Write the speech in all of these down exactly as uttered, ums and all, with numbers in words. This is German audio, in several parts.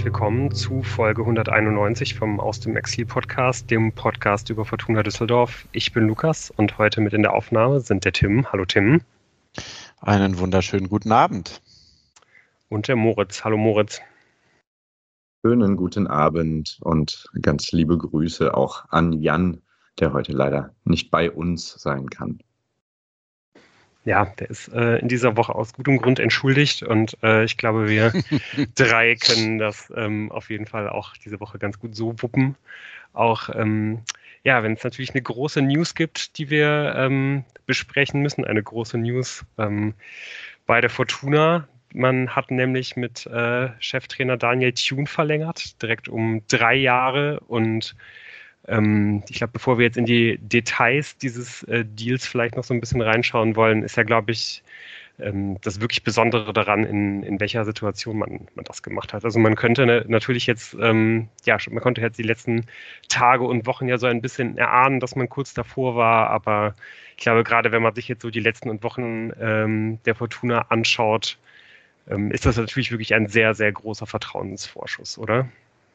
willkommen zu Folge hunderteinundneunzig vom Aus dem Exil Podcast, dem Podcast über Fortuna Düsseldorf. Ich bin Lukas und heute mit in der Aufnahme sind der Tim. Hallo Tim. Einen wunderschönen guten Abend. Und der Moritz. Hallo Moritz. Schönen guten Abend und ganz liebe Grüße auch an Jan, der heute leider nicht bei uns sein kann. Ja, der ist äh, in dieser Woche aus gutem Grund entschuldigt und äh, ich glaube, wir drei können das ähm, auf jeden Fall auch diese Woche ganz gut so wuppen. Auch, ähm, ja, wenn es natürlich eine große News gibt, die wir ähm, besprechen müssen, eine große News ähm, bei der Fortuna. Man hat nämlich mit äh, Cheftrainer Daniel Thune verlängert, direkt um drei Jahre und ich glaube, bevor wir jetzt in die Details dieses äh, Deals vielleicht noch so ein bisschen reinschauen wollen, ist ja, glaube ich, ähm, das wirklich Besondere daran, in, in welcher Situation man, man das gemacht hat. Also man könnte ne, natürlich jetzt, ähm, ja, man konnte jetzt die letzten Tage und Wochen ja so ein bisschen erahnen, dass man kurz davor war, aber ich glaube, gerade wenn man sich jetzt so die letzten Wochen ähm, der Fortuna anschaut, ähm, ist das natürlich wirklich ein sehr, sehr großer Vertrauensvorschuss, oder?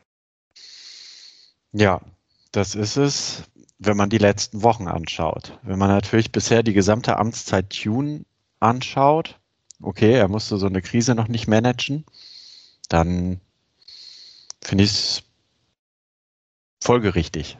Ja. Das ist es, wenn man die letzten Wochen anschaut. Wenn man natürlich bisher die gesamte Amtszeit Thune anschaut, okay, er musste so eine Krise noch nicht managen, dann finde ich es folgerichtig.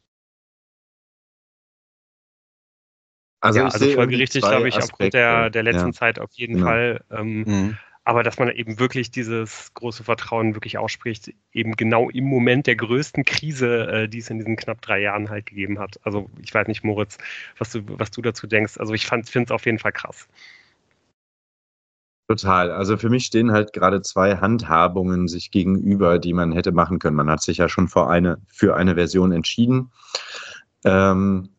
Also, ja, ich also folgerichtig, glaube ich, Aspekte. aufgrund der, der letzten ja. Zeit auf jeden genau. Fall. Ähm, mhm. Aber dass man eben wirklich dieses große Vertrauen wirklich ausspricht, eben genau im Moment der größten Krise, äh, die es in diesen knapp drei Jahren halt gegeben hat. Also ich weiß nicht, Moritz, was du, was du dazu denkst. Also ich finde es auf jeden Fall krass. Total. Also für mich stehen halt gerade zwei Handhabungen sich gegenüber, die man hätte machen können. Man hat sich ja schon vor eine, für eine Version entschieden. Ähm,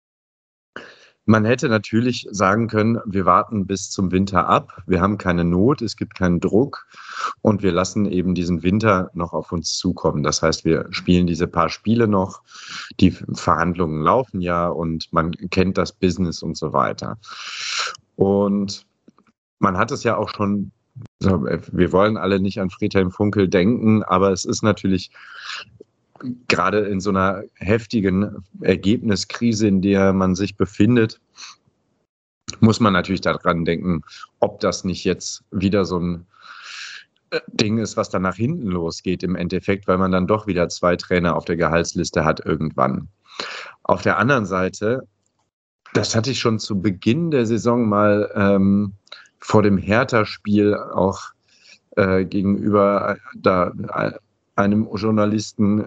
Man hätte natürlich sagen können, wir warten bis zum Winter ab. Wir haben keine Not, es gibt keinen Druck und wir lassen eben diesen Winter noch auf uns zukommen. Das heißt, wir spielen diese paar Spiele noch, die Verhandlungen laufen ja und man kennt das Business und so weiter. Und man hat es ja auch schon, wir wollen alle nicht an Friedhelm Funkel denken, aber es ist natürlich gerade in so einer heftigen Ergebniskrise, in der man sich befindet, muss man natürlich daran denken, ob das nicht jetzt wieder so ein Ding ist, was dann nach hinten losgeht im Endeffekt, weil man dann doch wieder zwei Trainer auf der Gehaltsliste hat irgendwann. Auf der anderen Seite, das hatte ich schon zu Beginn der Saison mal ähm, vor dem Hertha-Spiel auch äh, gegenüber da, einem Journalisten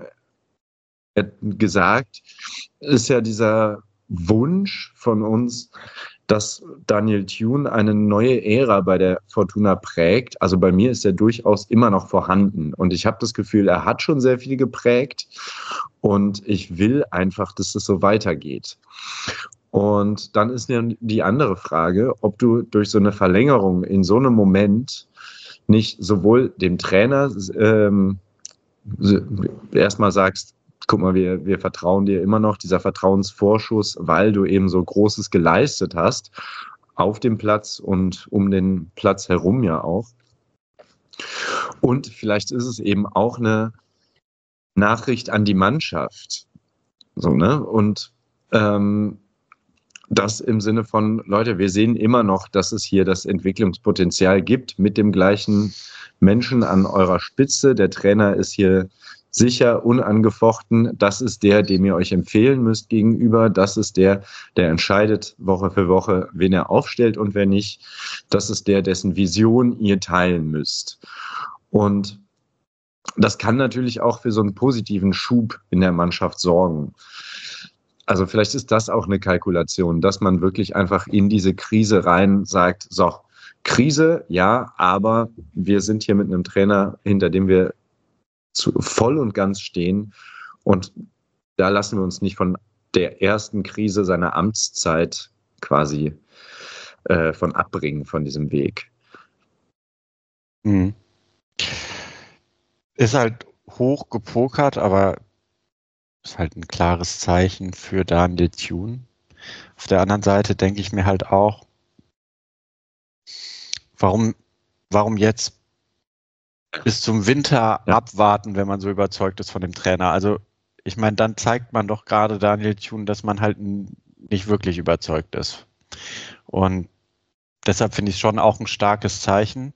gesagt, ist ja dieser Wunsch von uns, dass Daniel Thune eine neue Ära bei der Fortuna prägt. Also bei mir ist er durchaus immer noch vorhanden. Und ich habe das Gefühl, er hat schon sehr viel geprägt. Und ich will einfach, dass es so weitergeht. Und dann ist ja die andere Frage, ob du durch so eine Verlängerung in so einem Moment nicht sowohl dem Trainer ähm, erstmal sagst, guck mal, wir, wir vertrauen dir immer noch, dieser Vertrauensvorschuss, weil du eben so Großes geleistet hast, auf dem Platz und um den Platz herum ja auch. Und vielleicht ist es eben auch eine Nachricht an die Mannschaft. So, ne? Und ähm, das im Sinne von, Leute, wir sehen immer noch, dass es hier das Entwicklungspotenzial gibt mit dem gleichen Menschen an eurer Spitze. Der Trainer ist hier sicher, unangefochten. Das ist der, dem ihr euch empfehlen müsst gegenüber. Das ist der, der entscheidet Woche für Woche, wen er aufstellt und wer nicht. Das ist der, dessen Vision ihr teilen müsst. Und das kann natürlich auch für so einen positiven Schub in der Mannschaft sorgen. Also vielleicht ist das auch eine Kalkulation, dass man wirklich einfach in diese Krise rein sagt, so, Krise, ja, aber wir sind hier mit einem Trainer, hinter dem wir zu, voll und ganz stehen. Und da lassen wir uns nicht von der ersten Krise seiner Amtszeit quasi äh, von abbringen, von diesem Weg. Mhm. Ist halt hoch gepokert, aber ist halt ein klares Zeichen für Daniel Thune. Auf der anderen Seite denke ich mir halt auch, warum, warum jetzt? bis zum Winter Ja. abwarten, wenn man so überzeugt ist von dem Trainer. Also ich meine, dann zeigt man doch gerade Daniel Thune, dass man halt n- nicht wirklich überzeugt ist. Und deshalb finde ich es schon auch ein starkes Zeichen.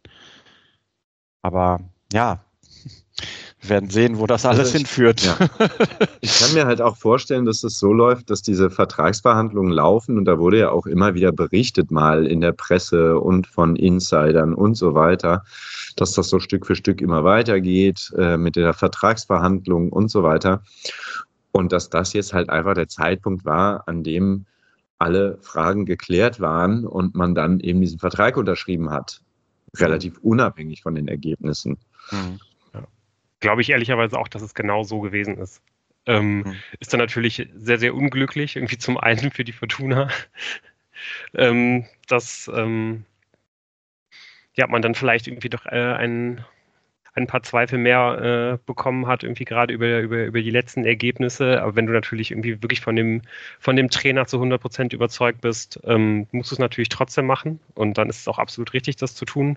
Aber ja, wir werden sehen, wo das alles Also ich- hinführt. ja. Ich kann mir halt auch vorstellen, dass es so läuft, dass diese Vertragsverhandlungen laufen und da wurde ja auch immer wieder berichtet, mal in der Presse und von Insidern und so weiter, dass das so Stück für Stück immer weitergeht äh, mit der Vertragsverhandlung und so weiter. Und dass das jetzt halt einfach der Zeitpunkt war, an dem alle Fragen geklärt waren und man dann eben diesen Vertrag unterschrieben hat. Relativ unabhängig von den Ergebnissen. Hm. Glaube ich ehrlicherweise auch, dass es genau so gewesen ist. Ähm, Hm. Ist dann natürlich sehr, sehr unglücklich, irgendwie zum einen für die Fortuna, ähm, dass ähm, ja, man dann vielleicht irgendwie doch äh, ein, ein paar Zweifel mehr äh, bekommen hat, irgendwie gerade über, über, über die letzten Ergebnisse. Aber wenn du natürlich irgendwie wirklich von dem, von dem Trainer zu hundert Prozent überzeugt bist, ähm, musst du es natürlich trotzdem machen. Und dann ist es auch absolut richtig, das zu tun.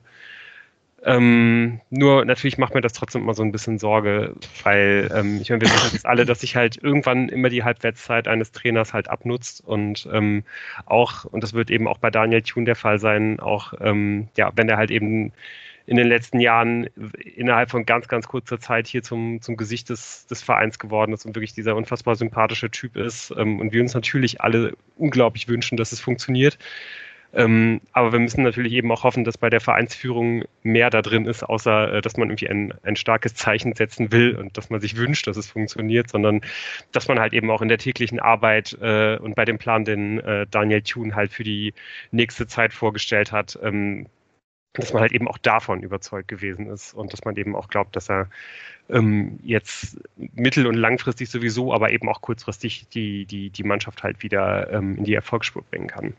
Ähm, nur natürlich macht mir das trotzdem immer so ein bisschen Sorge, weil ähm, ich meine, wir wissen jetzt alle, dass sich halt irgendwann immer die Halbwertszeit eines Trainers halt abnutzt und ähm, auch, und das wird eben auch bei Daniel Thune der Fall sein, auch ähm, ja, wenn er halt eben in den letzten Jahren innerhalb von ganz, ganz kurzer Zeit hier zum, zum Gesicht des, des Vereins geworden ist und wirklich dieser unfassbar sympathische Typ ist ähm, und wir uns natürlich alle unglaublich wünschen, dass es funktioniert. Ähm, aber wir müssen natürlich eben auch hoffen, dass bei der Vereinsführung mehr da drin ist, außer äh, dass man irgendwie ein, ein starkes Zeichen setzen will und dass man sich wünscht, dass es funktioniert, sondern dass man halt eben auch in der täglichen Arbeit äh, und bei dem Plan, den äh, Daniel Thune halt für die nächste Zeit vorgestellt hat, ähm, dass man halt eben auch davon überzeugt gewesen ist und dass man eben auch glaubt, dass er ähm, jetzt mittel- und langfristig sowieso, aber eben auch kurzfristig die, die, die Mannschaft halt wieder ähm, in die Erfolgsspur bringen kann.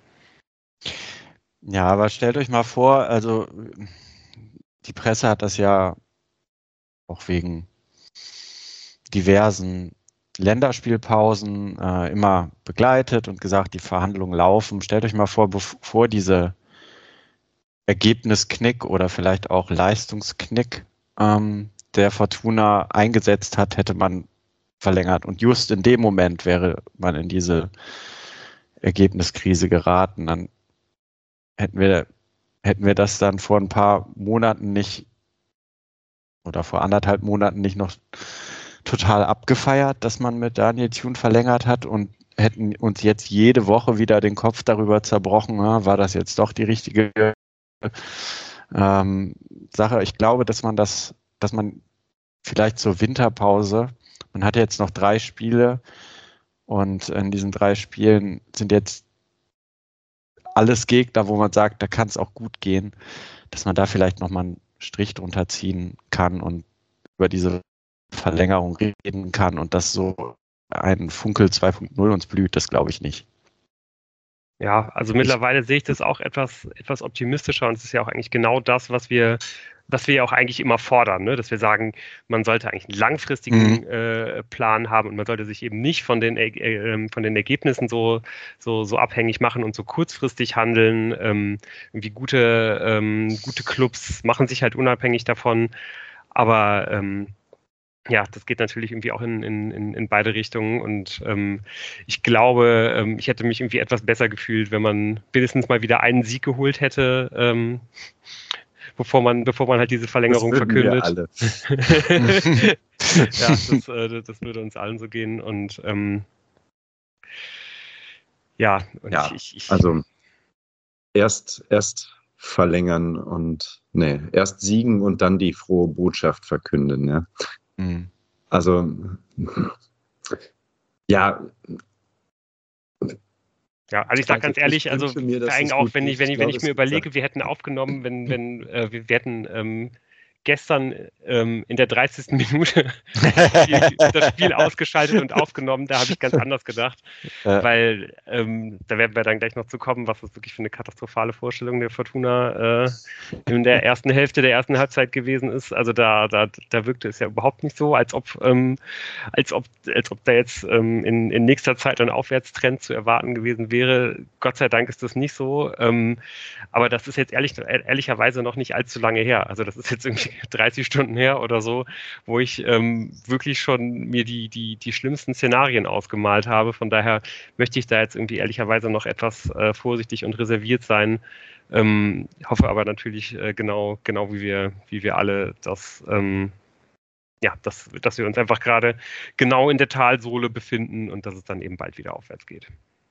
Ja, aber stellt euch mal vor, also die Presse hat das ja auch wegen diversen Länderspielpausen äh, immer begleitet und gesagt, die Verhandlungen laufen. Stellt euch mal vor, bevor diese Ergebnisknick oder vielleicht auch Leistungsknick ähm, der Fortuna eingesetzt hat, hätte man verlängert. Und just in dem Moment wäre man in diese Ergebniskrise geraten. Dann hätten wir, hätten wir das dann vor ein paar Monaten nicht oder vor anderthalb Monaten nicht noch total abgefeiert, dass man mit Daniel Thune verlängert hat und hätten uns jetzt jede Woche wieder den Kopf darüber zerbrochen, ja, war das jetzt doch die richtige ähm, Sache. Ich glaube, dass man das, dass man vielleicht zur Winterpause, man hat jetzt noch drei Spiele und in diesen drei Spielen sind jetzt alles Gegner, wo man sagt, da kann es auch gut gehen, dass man da vielleicht nochmal einen Strich drunter ziehen kann und über diese Verlängerung reden kann und dass so ein Funkel zwei Punkt null uns blüht, das glaube ich nicht. Ja, also mittlerweile sehe ich das auch etwas, etwas optimistischer und es ist ja auch eigentlich genau das, was wir, was wir ja auch eigentlich immer fordern, ne? Dass wir sagen, man sollte eigentlich einen langfristigen Mhm. äh, Plan haben und man sollte sich eben nicht von den, äh, äh, von den Ergebnissen so, so, so abhängig machen und so kurzfristig handeln. Ähm, irgendwie gute, ähm, gute Clubs machen sich halt unabhängig davon, aber ähm, ja, das geht natürlich irgendwie auch in, in, in beide Richtungen und ähm, ich glaube, ähm, ich hätte mich irgendwie etwas besser gefühlt, wenn man wenigstens mal wieder einen Sieg geholt hätte, ähm, bevor man, bevor man halt diese Verlängerung Das würden wir verkündet. alle. Ja, das, äh, das würde uns allen so gehen und ähm, ja, und Ja, ich, ich, ich also erst, erst verlängern und nee, erst siegen und dann die frohe Botschaft verkünden, ja. Mhm. Also ja, Ja, also ich sage ganz ehrlich, ich also wünsche mir, dass vor allem es auch, gut wenn geht. ich, wenn ich, wenn glaube, ich es mir wird überlege, sein. wir hätten aufgenommen, wenn, wenn, äh, wir, wir hätten ähm, gestern ähm, in der dreißigsten Minute das Spiel, das Spiel ausgeschaltet und aufgenommen, da habe ich ganz anders gedacht, Äh, weil ähm, da werden wir dann gleich noch zu kommen, was das wirklich für eine katastrophale Vorstellung der Fortuna äh, in der ersten Hälfte der ersten Halbzeit gewesen ist. Also da, da, da wirkte es ja überhaupt nicht so, als ob, ähm, als ob, als ob da jetzt ähm, in, in nächster Zeit ein Aufwärtstrend zu erwarten gewesen wäre. Gott sei Dank ist das nicht so. Ähm, aber das ist jetzt ehrlich, ehrlicherweise noch nicht allzu lange her. Also das ist jetzt irgendwie dreißig Stunden her oder so, wo ich ähm, wirklich schon mir die, die, die schlimmsten Szenarien ausgemalt habe. Von daher möchte ich da jetzt irgendwie ehrlicherweise noch etwas äh, vorsichtig und reserviert sein. Ähm, hoffe aber natürlich äh, genau, genau wie wir, wie wir alle, dass, ähm, ja, dass, dass wir uns einfach gerade genau in der Talsohle befinden und dass es dann eben bald wieder aufwärts geht.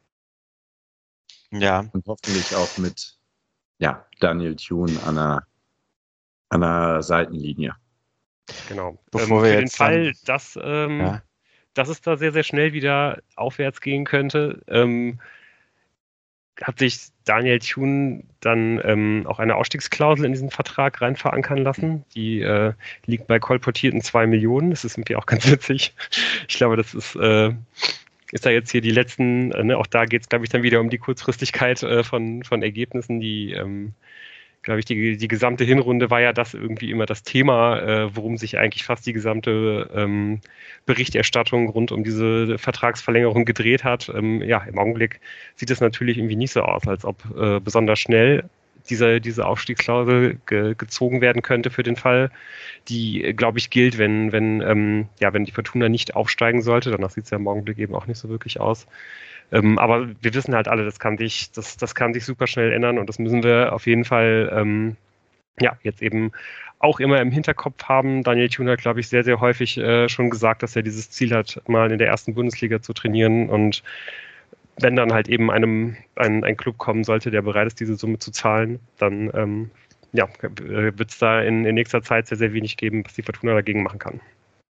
Ja. Und hoffentlich auch mit ja, Daniel Thune an einer, an einer Seitenlinie. Genau. Bevor ähm, wir für jetzt den Fall, dann, dass, ähm, ja. dass es da sehr, sehr schnell wieder aufwärts gehen könnte, ähm, hat sich Daniel Thune dann ähm, auch eine Ausstiegsklausel in diesen Vertrag rein verankern lassen. Die äh, liegt bei kolportierten zwei Millionen. Das ist irgendwie auch ganz witzig. Ich glaube, das ist, äh, ist da jetzt hier die letzten, äh, ne, auch da geht es, glaube ich, dann wieder um die Kurzfristigkeit äh, von, von Ergebnissen, die ähm, glaube ich, die, die gesamte Hinrunde war ja das irgendwie immer das Thema, äh, worum sich eigentlich fast die gesamte ähm, Berichterstattung rund um diese Vertragsverlängerung gedreht hat. Ähm, ja, im Augenblick sieht es natürlich irgendwie nicht so aus, als ob äh, besonders schnell diese, diese Aufstiegsklausel ge gezogen werden könnte für den Fall, die, glaube ich, gilt, wenn, wenn, ähm, ja, wenn die Fortuna nicht aufsteigen sollte. Danach sieht es ja im Augenblick eben auch nicht so wirklich aus. Ähm, aber wir wissen halt alle, das kann sich, das, das kann sich super schnell ändern und das müssen wir auf jeden Fall ähm, ja, jetzt eben auch immer im Hinterkopf haben. Daniel Thune hat, glaube ich, sehr, sehr häufig äh, schon gesagt, dass er dieses Ziel hat, mal in der ersten Bundesliga zu trainieren. Und wenn dann halt eben einem ein, ein Club kommen sollte, der bereit ist, diese Summe zu zahlen, dann ähm, ja, wird es da in, in nächster Zeit sehr, sehr wenig geben, was die Fortuna dagegen machen kann.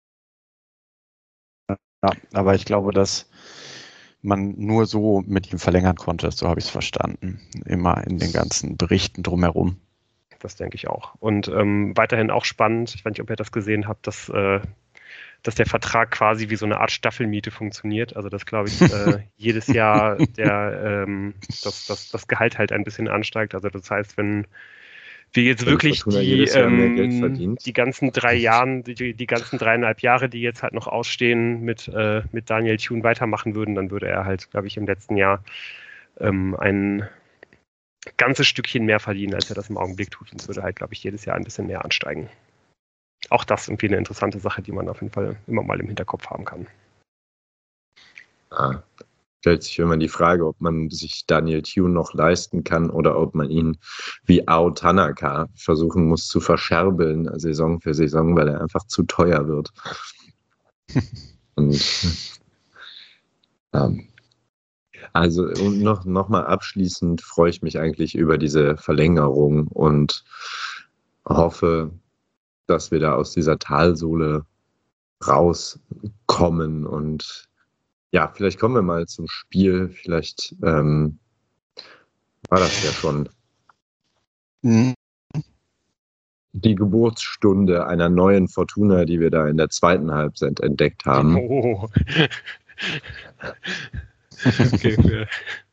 Ja, aber ich glaube, dass man nur so mit ihm verlängern konnte, so habe ich es verstanden. Immer in den ganzen Berichten drumherum. Das denke ich auch. Und ähm, weiterhin auch spannend, ich weiß nicht, ob ihr das gesehen habt, dass, äh, dass der Vertrag quasi wie so eine Art Staffelmiete funktioniert. Also dass, glaube ich, äh, jedes Jahr der, ähm, das, das, das Gehalt halt ein bisschen ansteigt. Also das heißt, wenn wir jetzt Weil wirklich Fortuna die, jedes Jahr mehr Geld ähm, verdient. die ganzen drei Jahren, die, die ganzen dreieinhalb Jahre, die jetzt halt noch ausstehen, mit, äh, mit Daniel Thune weitermachen würden, dann würde er halt, glaube ich, im letzten Jahr ähm, ein ganzes Stückchen mehr verdienen, als er das im Augenblick tut. Und es würde halt, glaube ich, jedes Jahr ein bisschen mehr ansteigen. Auch das irgendwie eine interessante Sache, die man auf jeden Fall immer mal im Hinterkopf haben kann. Ah, stellt sich immer die Frage, ob man sich Daniel Thune noch leisten kann oder ob man ihn wie Ao Tanaka versuchen muss zu verscherbeln, Saison für Saison, weil er einfach zu teuer wird. Und ähm, also und noch, noch mal abschließend freue ich mich eigentlich über diese Verlängerung und hoffe, dass wir da aus dieser Talsohle rauskommen und ja, vielleicht kommen wir mal zum Spiel. Vielleicht ähm, war das ja schon Mhm. die Geburtsstunde einer neuen Fortuna, die wir da in der zweiten Halbzeit entdeckt haben. Oh. Okay, für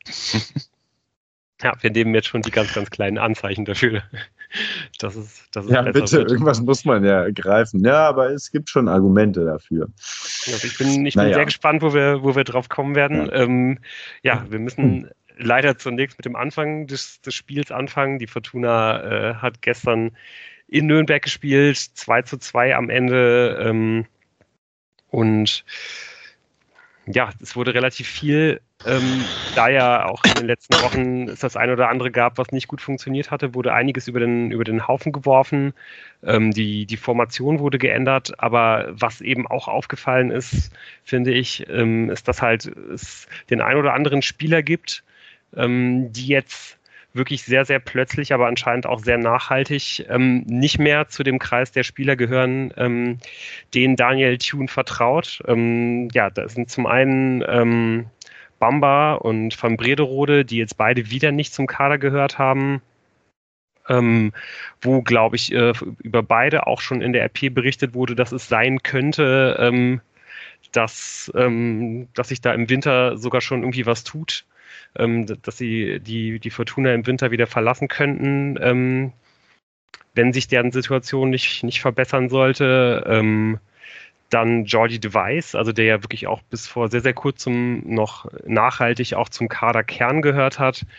ja, wir nehmen jetzt schon die ganz, ganz kleinen Anzeichen dafür, dass es, dass es Ja, besser bitte, wird. irgendwas muss man ja greifen. Ja, aber es gibt schon Argumente dafür. Also ich bin, ich Naja. bin sehr gespannt, wo wir, wo wir drauf kommen werden. Ja. Ähm, ja, wir müssen leider zunächst mit dem Anfang des, des Spiels anfangen. Die Fortuna äh, hat gestern in Nürnberg gespielt, zwei zu zwei am Ende. Ähm, und ja, es wurde relativ viel, ähm, da ja auch in den letzten Wochen es das eine oder andere gab, was nicht gut funktioniert hatte, wurde einiges über den, über den Haufen geworfen. Ähm, die, die Formation wurde geändert, aber was eben auch aufgefallen ist, finde ich, ähm, ist, dass halt es den ein oder anderen Spieler gibt, ähm, die jetzt wirklich sehr, sehr plötzlich, aber anscheinend auch sehr nachhaltig ähm, nicht mehr zu dem Kreis der Spieler gehören, ähm, denen Daniel Thune vertraut. Ähm, ja, da sind zum einen ähm, Bamba und Van Brederode, die jetzt beide wieder nicht zum Kader gehört haben, ähm, wo, glaube ich, äh, über beide auch schon in der R P berichtet wurde, dass es sein könnte, ähm, dass, ähm, dass sich da im Winter sogar schon irgendwie was tut. Ähm, dass sie die, die Fortuna im Winter wieder verlassen könnten, ähm, wenn sich deren Situation nicht, nicht verbessern sollte. Ähm, dann Jordi Device, also der ja wirklich auch bis vor sehr, sehr kurzem noch nachhaltig auch zum Kaderkern gehört hat.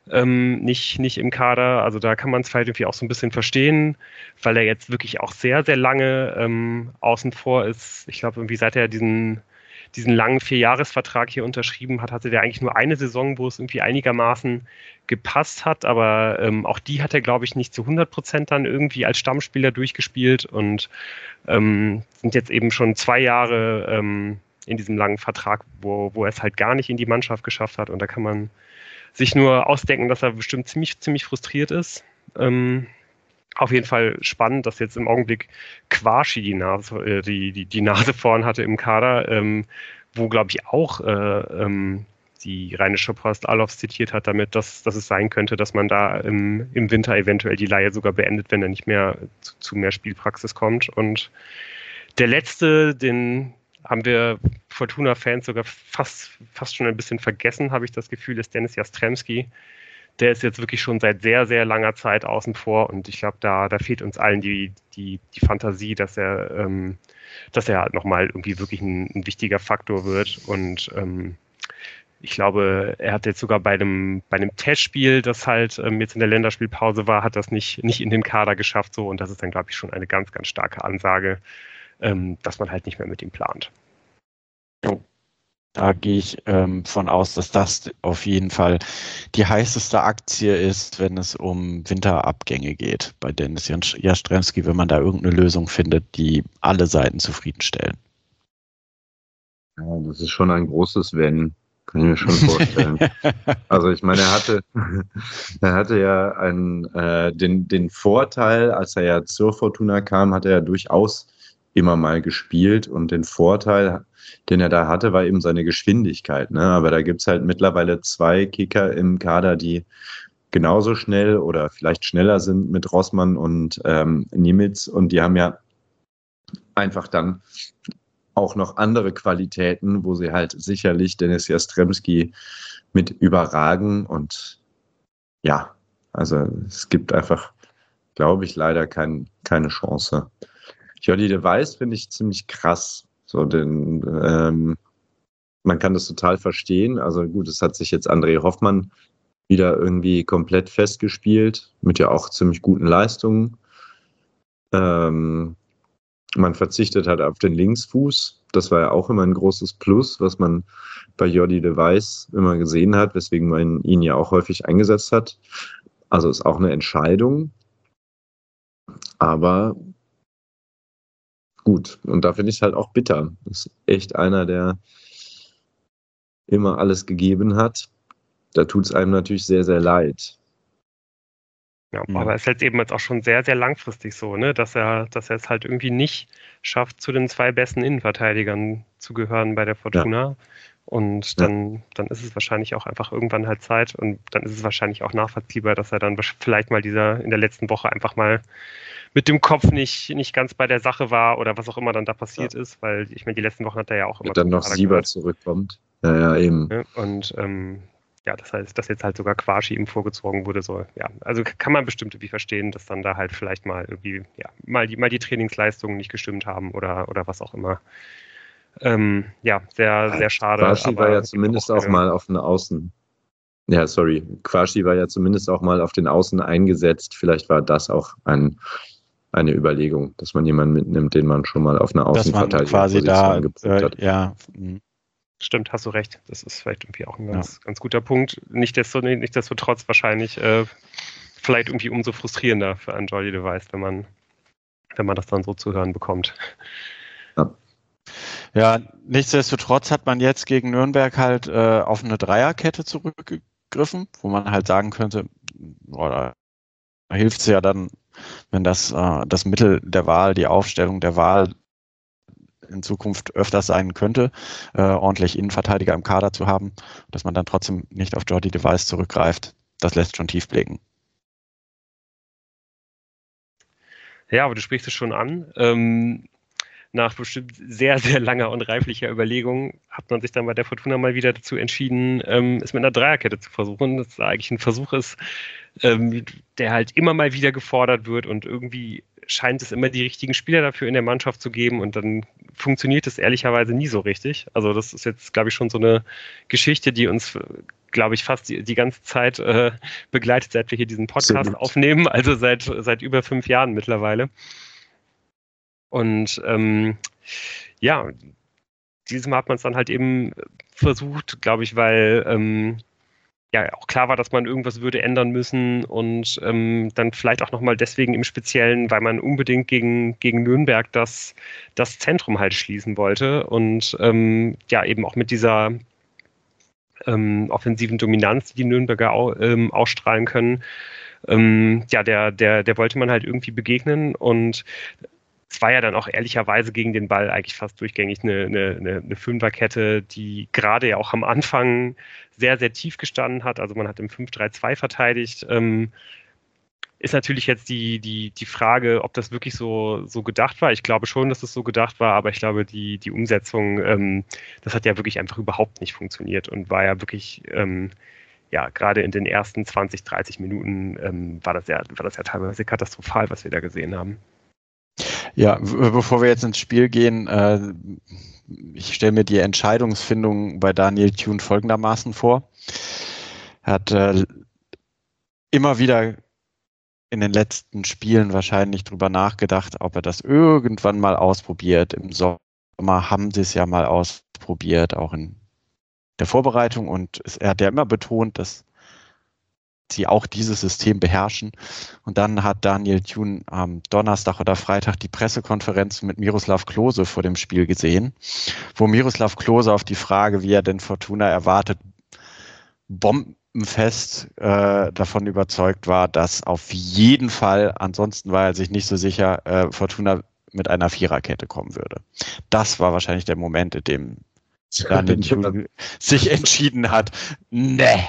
ähm, nicht, nicht im Kader. Also da kann man es vielleicht irgendwie auch so ein bisschen verstehen, weil er jetzt wirklich auch sehr, sehr lange ähm, außen vor ist. Ich glaube, irgendwie seit er diesen, diesen langen Vierjahresvertrag hier unterschrieben hat, hatte der eigentlich nur eine Saison, wo es irgendwie einigermaßen gepasst hat. Aber ähm, auch die hat er, glaube ich, nicht zu hundert Prozent dann irgendwie als Stammspieler durchgespielt und ähm, sind jetzt eben schon zwei Jahre ähm, in diesem langen Vertrag, wo, wo er es halt gar nicht in die Mannschaft geschafft hat. Und da kann man sich nur ausdenken, dass er bestimmt ziemlich, ziemlich frustriert ist. Ähm, auf jeden Fall spannend, dass jetzt im Augenblick Quashi die Nase, äh, die, die, die Nase vorn hatte im Kader, ähm, wo, glaube ich, auch äh, ähm, die Rheinische Post Alofs zitiert hat damit, dass, dass es sein könnte, dass man da im, im Winter eventuell die Leihe sogar beendet, wenn er nicht mehr zu, zu mehr Spielpraxis kommt. Und der letzte, den haben wir Fortuna-Fans sogar fast, fast schon ein bisschen vergessen, habe ich das Gefühl, ist Dennis Jastremski. Der ist jetzt wirklich schon seit sehr, sehr langer Zeit außen vor und ich glaube, da, da fehlt uns allen die, die, die Fantasie, dass er, ähm, dass er halt nochmal irgendwie wirklich ein, ein wichtiger Faktor wird. Und ähm, ich glaube, er hat jetzt sogar bei einem, bei einem Testspiel, das halt ähm, jetzt in der Länderspielpause war, hat das nicht, nicht in den Kader geschafft. So, und das ist dann, glaube ich, schon eine ganz, ganz starke Ansage, ähm, dass man halt nicht mehr mit ihm plant. Da gehe ich ähm, von aus, dass das auf jeden Fall die heißeste Aktie ist, wenn es um Winterabgänge geht bei Dennis Jastremski, wenn man da irgendeine Lösung findet, die alle Seiten zufriedenstellen. Ja, das ist schon ein großes Wenn, kann ich mir schon vorstellen. Also ich meine, er hatte, er hatte ja einen, äh, den, den Vorteil, als er ja zur Fortuna kam, hat er ja durchaus immer mal gespielt und den Vorteil, den er da hatte, war eben seine Geschwindigkeit. Ne? Aber da gibt es halt mittlerweile zwei Kicker im Kader, die genauso schnell oder vielleicht schneller sind mit Rossmann und ähm, Nimitz und die haben ja einfach dann auch noch andere Qualitäten, wo sie halt sicherlich Dennis Jastremski mit überragen und ja, also es gibt einfach, glaube ich, leider kein, keine Chance. Jordi de Wijs finde ich ziemlich krass. So, denn ähm, man kann das total verstehen. Also gut, es hat sich jetzt André Hoffmann wieder irgendwie komplett festgespielt, mit ja auch ziemlich guten Leistungen. Ähm, man verzichtet halt auf den Linksfuß. Das war ja auch immer ein großes Plus, was man bei Jordi de Wijs immer gesehen hat, weswegen man ihn ja auch häufig eingesetzt hat. Also ist auch eine Entscheidung. Aber gut, und da finde ich es halt auch bitter. Das ist echt einer, der immer alles gegeben hat. Da tut es einem natürlich sehr, sehr leid. Ja, mhm. Aber es ist halt eben jetzt auch schon sehr, sehr langfristig so, ne, dass er, dass er es halt irgendwie nicht schafft, zu den zwei besten Innenverteidigern zu gehören bei der Fortuna. Ja. Und dann, ja. dann ist es wahrscheinlich auch einfach irgendwann halt Zeit und dann ist es wahrscheinlich auch nachvollziehbar, dass er dann vielleicht mal dieser in der letzten Woche einfach mal mit dem Kopf nicht, nicht ganz bei der Sache war oder was auch immer dann da passiert ja. ist, weil ich meine, die letzten Wochen hat er ja auch immer... Und dann noch Sieber zurückkommt. Ja, ja, eben. Und ähm, ja, das heißt, dass jetzt halt sogar Quashi ihm vorgezogen wurde, so, ja, also kann man bestimmt irgendwie verstehen, dass dann da halt vielleicht mal irgendwie, ja, mal die, mal die Trainingsleistungen nicht gestimmt haben oder, oder was auch immer. Ähm, ja, sehr, sehr schade. Quashi war ja zumindest auch, auch mal auf eine Außen. Ja, sorry. Quashi war ja zumindest auch mal auf den Außen eingesetzt. Vielleicht war das auch ein, eine Überlegung, dass man jemanden mitnimmt, den man schon mal auf einer Außenverteidigerposition geprüft hat. Äh, ja. Stimmt, hast du recht. Das ist vielleicht irgendwie auch ein ganz, ja. ganz guter Punkt. Nichtsdestotrotz, nichtsdestotrotz wahrscheinlich äh, vielleicht irgendwie umso frustrierender für einen Jordi de Wijs, wenn man, wenn man das dann so zu hören bekommt. Ja. Ja, nichtsdestotrotz hat man jetzt gegen Nürnberg halt äh, auf eine Dreierkette zurückgegriffen, wo man halt sagen könnte, oder hilft es ja dann, wenn das, äh, das Mittel der Wahl, die Aufstellung der Wahl in Zukunft öfters sein könnte, äh, ordentlich Innenverteidiger im Kader zu haben, dass man dann trotzdem nicht auf Jordi de Wijs zurückgreift. Das lässt schon tief blicken. Ja, aber du sprichst es schon an. Ähm, nach bestimmt sehr, sehr langer und reiflicher Überlegung hat man sich dann bei der Fortuna mal wieder dazu entschieden, ähm, es mit einer Dreierkette zu versuchen. Das eigentlich ein Versuch ist, ähm, der halt immer mal wieder gefordert wird und irgendwie scheint es immer die richtigen Spieler dafür in der Mannschaft zu geben und dann funktioniert es ehrlicherweise nie so richtig. Also das ist jetzt, glaube ich, schon so eine Geschichte, die uns glaube ich, fast die, die ganze Zeit äh, begleitet, seit wir hier diesen Podcast aufnehmen, also seit, seit über fünf Jahren mittlerweile. Und ähm, ja, dieses Mal hat man es dann halt eben versucht, glaube ich, weil ähm, ja auch klar war, dass man irgendwas würde ändern müssen und ähm, dann vielleicht auch nochmal deswegen im Speziellen, weil man unbedingt gegen, gegen Nürnberg das, das Zentrum halt schließen wollte und ähm, ja eben auch mit dieser ähm, offensiven Dominanz, die die Nürnberger au, ähm, ausstrahlen können, ähm, ja, der, der, der wollte man halt irgendwie begegnen und es war ja dann auch ehrlicherweise gegen den Ball eigentlich fast durchgängig eine, eine, eine Fünferkette, die gerade ja auch am Anfang sehr, sehr tief gestanden hat. Also man hat im fünf drei zwei verteidigt. Ähm, ist natürlich jetzt die, die, die Frage, ob das wirklich so, so gedacht war. Ich glaube schon, dass es so gedacht war, aber ich glaube, die, die Umsetzung, ähm, das hat ja wirklich einfach überhaupt nicht funktioniert und war ja wirklich, ähm, ja, gerade in den ersten zwanzig, dreißig Minuten ähm, war das ja, war das ja teilweise katastrophal, was wir da gesehen haben. Ja, bevor wir jetzt ins Spiel gehen, äh, ich stelle mir die Entscheidungsfindung bei Daniel Thune folgendermaßen vor. Er hat äh, immer wieder in den letzten Spielen wahrscheinlich drüber nachgedacht, ob er das irgendwann mal ausprobiert. Im Sommer haben sie es ja mal ausprobiert, auch in der Vorbereitung. Und es, er hat ja immer betont, dass sie auch dieses System beherrschen. Und dann hat Daniel Thune am Donnerstag oder Freitag die Pressekonferenz mit Miroslav Klose vor dem Spiel gesehen, wo Miroslav Klose auf die Frage, wie er denn Fortuna erwartet, bombenfest äh, davon überzeugt war, dass auf jeden Fall, ansonsten war er sich nicht so sicher, äh, Fortuna mit einer Viererkette kommen würde. Das war wahrscheinlich der Moment, in dem Daniel Thune sich entschieden hat, ne,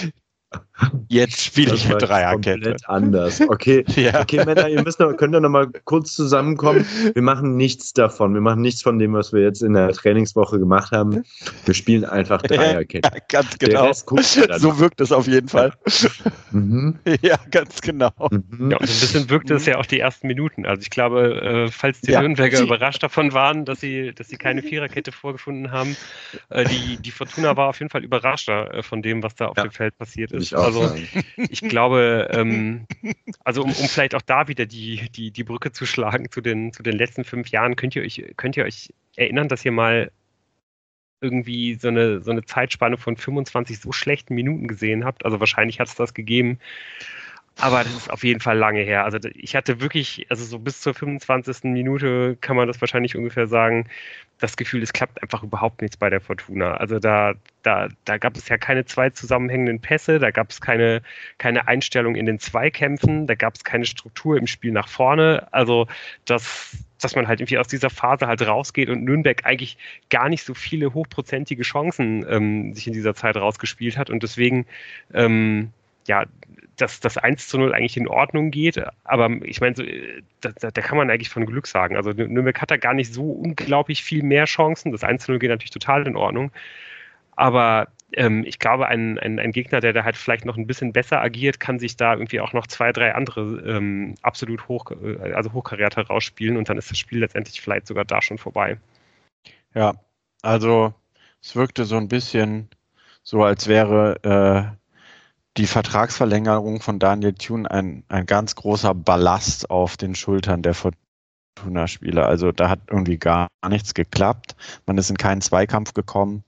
jetzt spiele ich mit Dreierkette. Komplett anders. Okay, ja. Okay, Männer, ihr müsst noch, könnt ihr noch mal kurz zusammenkommen. Wir machen nichts davon. Wir machen nichts von dem, was wir jetzt in der Trainingswoche gemacht haben. Wir spielen einfach Dreierkette. Ja, ganz genau. So wirkt es auf jeden Fall. Mhm. Ja, ganz genau. Mhm. Ja, und so ein bisschen wirkte es ja auch die ersten Minuten. Also ich glaube, äh, falls die ja. Nürnberger überrascht davon waren, dass sie, dass sie keine Viererkette vorgefunden haben, äh, die, die Fortuna war auf jeden Fall überraschter äh, von dem, was da auf ja. dem Feld passiert ist. Ich auch also sagen. Ich glaube, ähm, also um, um vielleicht auch da wieder die, die, die Brücke zu schlagen zu den, zu den letzten fünf Jahren, könnt ihr euch, könnt ihr euch erinnern, dass ihr mal irgendwie so eine, so eine Zeitspanne von fünfundzwanzig so schlechten Minuten gesehen habt? Also wahrscheinlich hat es das gegeben. Aber das ist auf jeden Fall lange her. Also ich hatte wirklich, also so bis zur fünfundzwanzigsten Minute kann man das wahrscheinlich ungefähr sagen, das Gefühl, es klappt einfach überhaupt nichts bei der Fortuna. Also da, da, da gab es ja keine zwei zusammenhängenden Pässe, da gab es keine, keine Einstellung in den Zweikämpfen, da gab es keine Struktur im Spiel nach vorne. Also das, dass man halt irgendwie aus dieser Phase halt rausgeht und Nürnberg eigentlich gar nicht so viele hochprozentige Chancen ähm, sich in dieser Zeit rausgespielt hat und deswegen ähm, ja, dass das eins zu null eigentlich in Ordnung geht, aber ich meine, so, da, da kann man eigentlich von Glück sagen. Also Nürnberg hat da gar nicht so unglaublich viel mehr Chancen. Das eins zu null geht natürlich total in Ordnung, aber ähm, ich glaube, ein, ein, ein Gegner, der da halt vielleicht noch ein bisschen besser agiert, kann sich da irgendwie auch noch zwei, drei andere ähm, absolut hoch, also hochkaräter rausspielen und dann ist das Spiel letztendlich vielleicht sogar da schon vorbei. Ja, also es wirkte so ein bisschen so, als wäre äh, die Vertragsverlängerung von Daniel Thune ein, ein ganz großer Ballast auf den Schultern der Fortuna-Spieler. Also da hat irgendwie gar nichts geklappt. Man ist in keinen Zweikampf gekommen.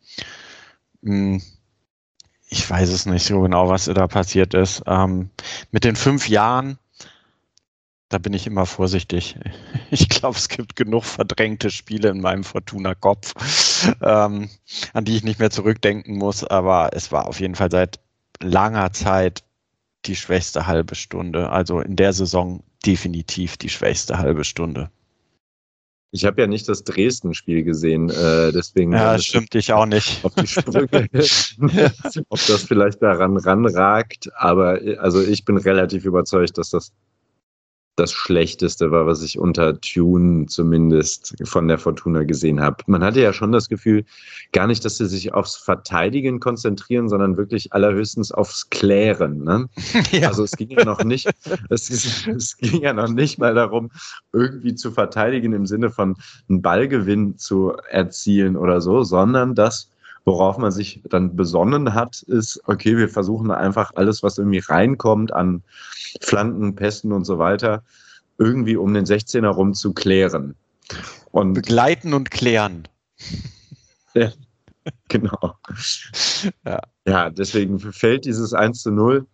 Ich weiß es nicht so genau, was da passiert ist. Ähm, mit den fünf Jahren, da bin ich immer vorsichtig. Ich glaube, es gibt genug verdrängte Spiele in meinem Fortuna-Kopf, ähm, an die ich nicht mehr zurückdenken muss. Aber es war auf jeden Fall seit langer Zeit die schwächste halbe Stunde. Also in der Saison definitiv die schwächste halbe Stunde. Ich habe ja nicht das Dresden-Spiel gesehen, äh, deswegen... Ja, das stimmt, ich auch nicht. Auf die Sprünge, ob das vielleicht daran ranragt, aber also ich bin relativ überzeugt, dass das das Schlechteste war, was ich unter Thune zumindest von der Fortuna gesehen habe. Man hatte ja schon das Gefühl, gar nicht, dass sie sich aufs Verteidigen konzentrieren, sondern wirklich allerhöchstens aufs Klären. Ne? Ja. Also es ging ja noch nicht, es, es ging ja noch nicht mal darum, irgendwie zu verteidigen im Sinne von einen Ballgewinn zu erzielen oder so, sondern dass Worauf man sich dann besonnen hat, ist, okay, wir versuchen einfach alles, was irgendwie reinkommt an Flanken, Pässen und so weiter, irgendwie um den sechzehner rum zu klären. Und begleiten und klären. Ja, genau. Ja. Ja, deswegen fällt dieses eins zu null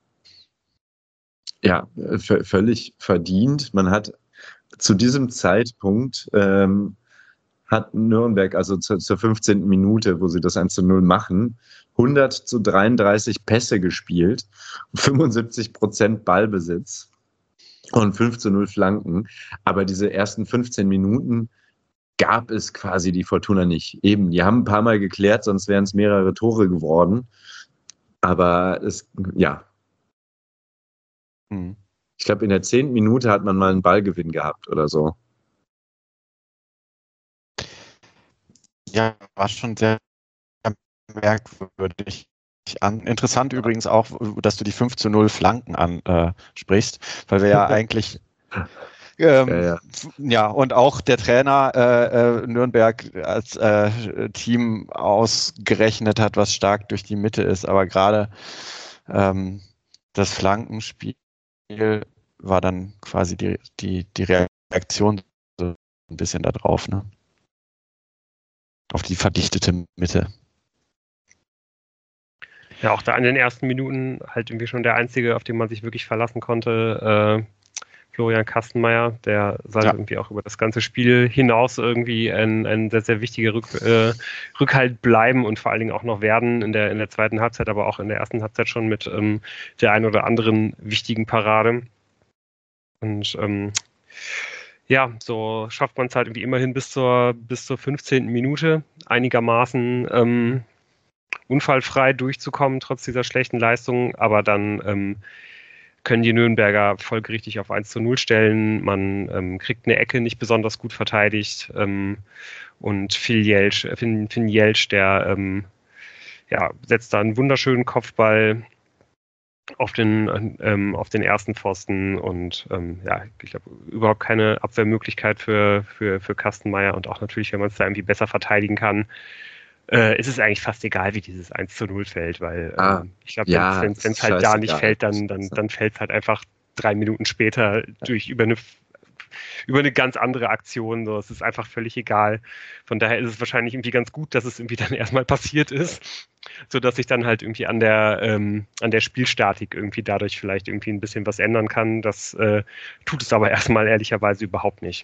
ja, v- völlig verdient. Man hat zu diesem Zeitpunkt ähm, hat Nürnberg, also zu, zur fünfzehnten Minute, wo sie das eins zu null machen, hundert zu dreiunddreißig Pässe gespielt, fünfundsiebzig Prozent Ballbesitz und fünf zu null Flanken. Aber diese ersten fünfzehn Minuten gab es quasi die Fortuna nicht. Eben, die haben ein paar Mal geklärt, sonst wären es mehrere Tore geworden. Aber es, ja. Hm. Ich glaube, in der zehnten Minute hat man mal einen Ballgewinn gehabt oder so. Ja, war schon sehr merkwürdig. An. Interessant übrigens auch, dass du die fünf zu null Flanken ansprichst, weil wir ja eigentlich Ähm, ja, ja. ja, und auch der Trainer äh, äh, Nürnberg als äh, Team ausgerechnet hat, was stark durch die Mitte ist. Aber gerade ähm, das Flankenspiel war dann quasi die, die, die Reaktion so ein bisschen da drauf, ne? Auf die verdichtete Mitte. Ja, auch da in den ersten Minuten halt irgendwie schon der Einzige, auf den man sich wirklich verlassen konnte, äh, Florian Kastenmeier, der sah ja. irgendwie auch über das ganze Spiel hinaus irgendwie ein, ein sehr, sehr wichtiger Rück, äh, Rückhalt bleiben und vor allen Dingen auch noch werden in der, in der zweiten Halbzeit, aber auch in der ersten Halbzeit schon mit ähm, der einen oder anderen wichtigen Parade. Und ähm, ja, so schafft man es halt irgendwie immerhin bis zur, bis zur fünfzehnten Minute einigermaßen ähm, unfallfrei durchzukommen, trotz dieser schlechten Leistung, aber dann ähm, können die Nürnberger folgerichtig auf eins zu null stellen. Man ähm, kriegt eine Ecke nicht besonders gut verteidigt. Ähm, und Phil Jelsch, Finn, Finn Jelsch, der ähm, ja, setzt da einen wunderschönen Kopfball auf den, ähm, auf den ersten Pfosten und ähm, ja, ich glaube, überhaupt keine Abwehrmöglichkeit für, für, für Kastenmeier und auch natürlich, wenn man es da irgendwie besser verteidigen kann, äh, ist es eigentlich fast egal, wie dieses eins zu null fällt, weil ah, ähm, ich glaube, ja, wenn es halt da nicht fällt, dann, dann, dann fällt es halt einfach drei Minuten später durch über eine über eine ganz andere Aktion. So, es ist einfach völlig egal. Von daher ist es wahrscheinlich irgendwie ganz gut, dass es irgendwie dann erstmal passiert ist, sodass sich dann halt irgendwie an der, ähm, an der Spielstatik irgendwie dadurch vielleicht irgendwie ein bisschen was ändern kann. Das äh, tut es aber erstmal ehrlicherweise überhaupt nicht.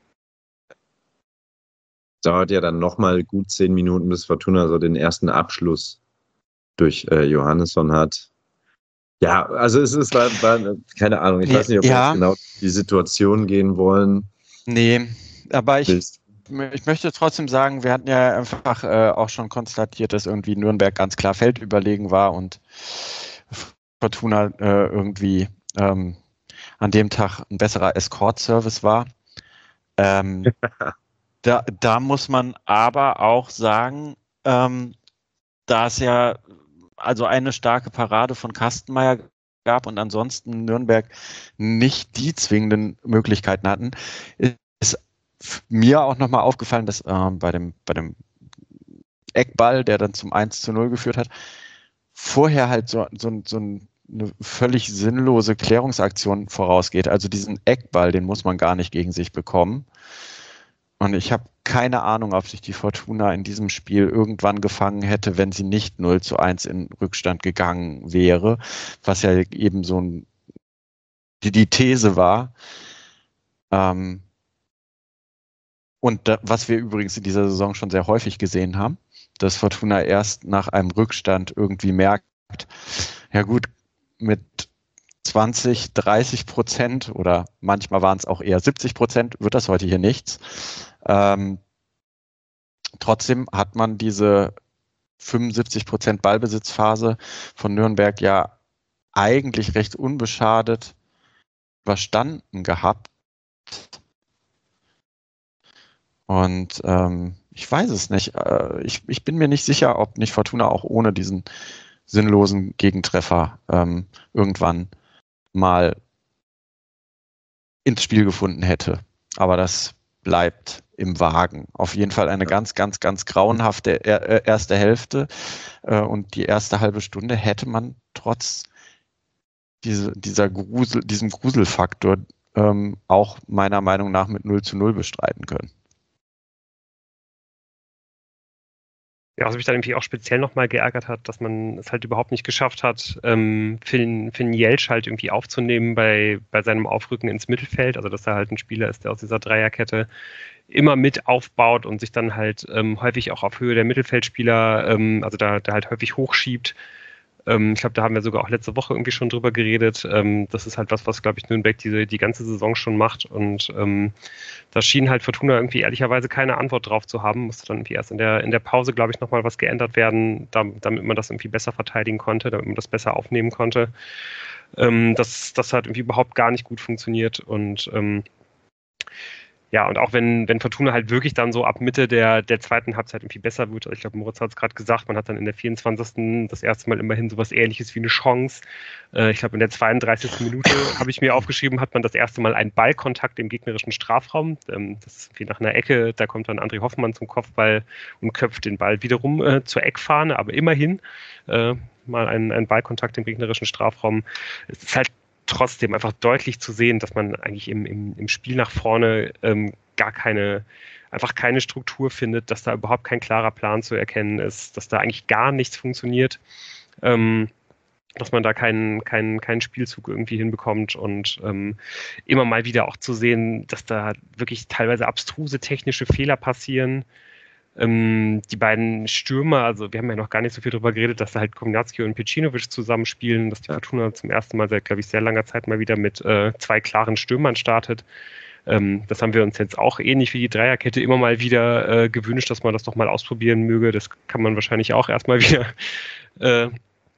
Dauert ja dann nochmal gut zehn Minuten, bis Fortuna so den ersten Abschluss durch äh, Johannesson hat. Ja, also es ist, war, war keine Ahnung, ich weiß nicht, ob wir ja. jetzt genau die Situation gehen wollen. Nee, aber ich, Willst. ich möchte trotzdem sagen, wir hatten ja einfach äh, auch schon konstatiert, dass irgendwie Nürnberg ganz klar feldüberlegen war und Fortuna äh, irgendwie ähm, an dem Tag ein besserer Escort-Service war. Ähm, da, da muss man aber auch sagen, ähm, da es ja also eine starke Parade von Kastenmeier gab und ansonsten Nürnberg nicht die zwingenden Möglichkeiten hatten, ist mir auch nochmal aufgefallen, dass äh, bei dem, bei dem Eckball, der dann zum eins zu null geführt hat, vorher halt so, so, so eine völlig sinnlose Klärungsaktion vorausgeht. Also diesen Eckball, den muss man gar nicht gegen sich bekommen. Und ich habe keine Ahnung, ob sich die Fortuna in diesem Spiel irgendwann gefangen hätte, wenn sie nicht null zu eins in Rückstand gegangen wäre, was ja eben so ein, die, die These war. Ähm, und da, was wir übrigens in dieser Saison schon sehr häufig gesehen haben, dass Fortuna erst nach einem Rückstand irgendwie merkt, ja gut, mit zwanzig, dreißig Prozent oder manchmal waren es auch eher siebzig Prozent, wird das heute hier nichts. Ähm, trotzdem hat man diese fünfundsiebzig Prozent Ballbesitzphase von Nürnberg ja eigentlich recht unbeschadet überstanden gehabt. Und ähm, ich weiß es nicht. Äh, ich, ich bin mir nicht sicher, ob nicht Fortuna auch ohne diesen sinnlosen Gegentreffer ähm, irgendwann mal ins Spiel gefunden hätte. Aber das bleibt im Wagen. Auf jeden Fall eine ganz, ganz, ganz grauenhafte erste Hälfte. Und die erste halbe Stunde hätte man trotz diese, dieser Grusel, diesem Gruselfaktor ähm, auch meiner Meinung nach mit null zu null bestreiten können. Ja, was mich dann irgendwie auch speziell nochmal geärgert hat, dass man es halt überhaupt nicht geschafft hat, ähm, Finn, Finn Jeltsch halt irgendwie aufzunehmen bei, bei seinem Aufrücken ins Mittelfeld. Also, dass er halt ein Spieler ist, der aus dieser Dreierkette immer mit aufbaut und sich dann halt ähm, häufig auch auf Höhe der Mittelfeldspieler, ähm, also da, da halt häufig hochschiebt. Ähm, ich glaube, da haben wir sogar auch letzte Woche irgendwie schon drüber geredet. Ähm, das ist halt was, was, glaube ich, Nürnberg diese, die ganze Saison schon macht. Und ähm, da schien halt Fortuna irgendwie ehrlicherweise keine Antwort drauf zu haben. Musste dann irgendwie erst in der, in der Pause, glaube ich, nochmal was geändert werden, damit, damit man das irgendwie besser verteidigen konnte, damit man das besser aufnehmen konnte. Ähm, das, das hat irgendwie überhaupt gar nicht gut funktioniert. Und ähm, ja, und auch wenn, wenn Fortuna halt wirklich dann so ab Mitte der, der zweiten Halbzeit irgendwie besser wird, also ich glaube, Moritz hat es gerade gesagt, man hat dann in der vierundzwanzigsten das erste Mal immerhin sowas Ähnliches wie eine Chance. Äh, ich glaube, in der zweiunddreißigsten Minute habe ich mir aufgeschrieben, hat man das erste Mal einen Ballkontakt im gegnerischen Strafraum. Ähm, das ist wie nach einer Ecke, da kommt dann André Hoffmann zum Kopfball und köpft den Ball wiederum äh, zur Eckfahne, aber immerhin äh, mal ein, ein Ballkontakt im gegnerischen Strafraum. Es ist halt trotzdem einfach deutlich zu sehen, dass man eigentlich im, im, im Spiel nach vorne ähm, gar keine, einfach keine Struktur findet, dass da überhaupt kein klarer Plan zu erkennen ist, dass da eigentlich gar nichts funktioniert, ähm, dass man da keinen, keinen, keinen Spielzug irgendwie hinbekommt und ähm, immer mal wieder auch zu sehen, dass da wirklich teilweise abstruse technische Fehler passieren. Ähm, die beiden Stürmer, also wir haben ja noch gar nicht so viel darüber geredet, dass da halt Kognacki und Pecinovic zusammenspielen, dass die Fortuna zum ersten Mal seit, glaube ich, sehr langer Zeit mal wieder mit äh, zwei klaren Stürmern startet. Ähm, das haben wir uns jetzt auch ähnlich wie die Dreierkette immer mal wieder äh, gewünscht, dass man das doch mal ausprobieren möge. Das kann man wahrscheinlich auch erstmal wieder äh,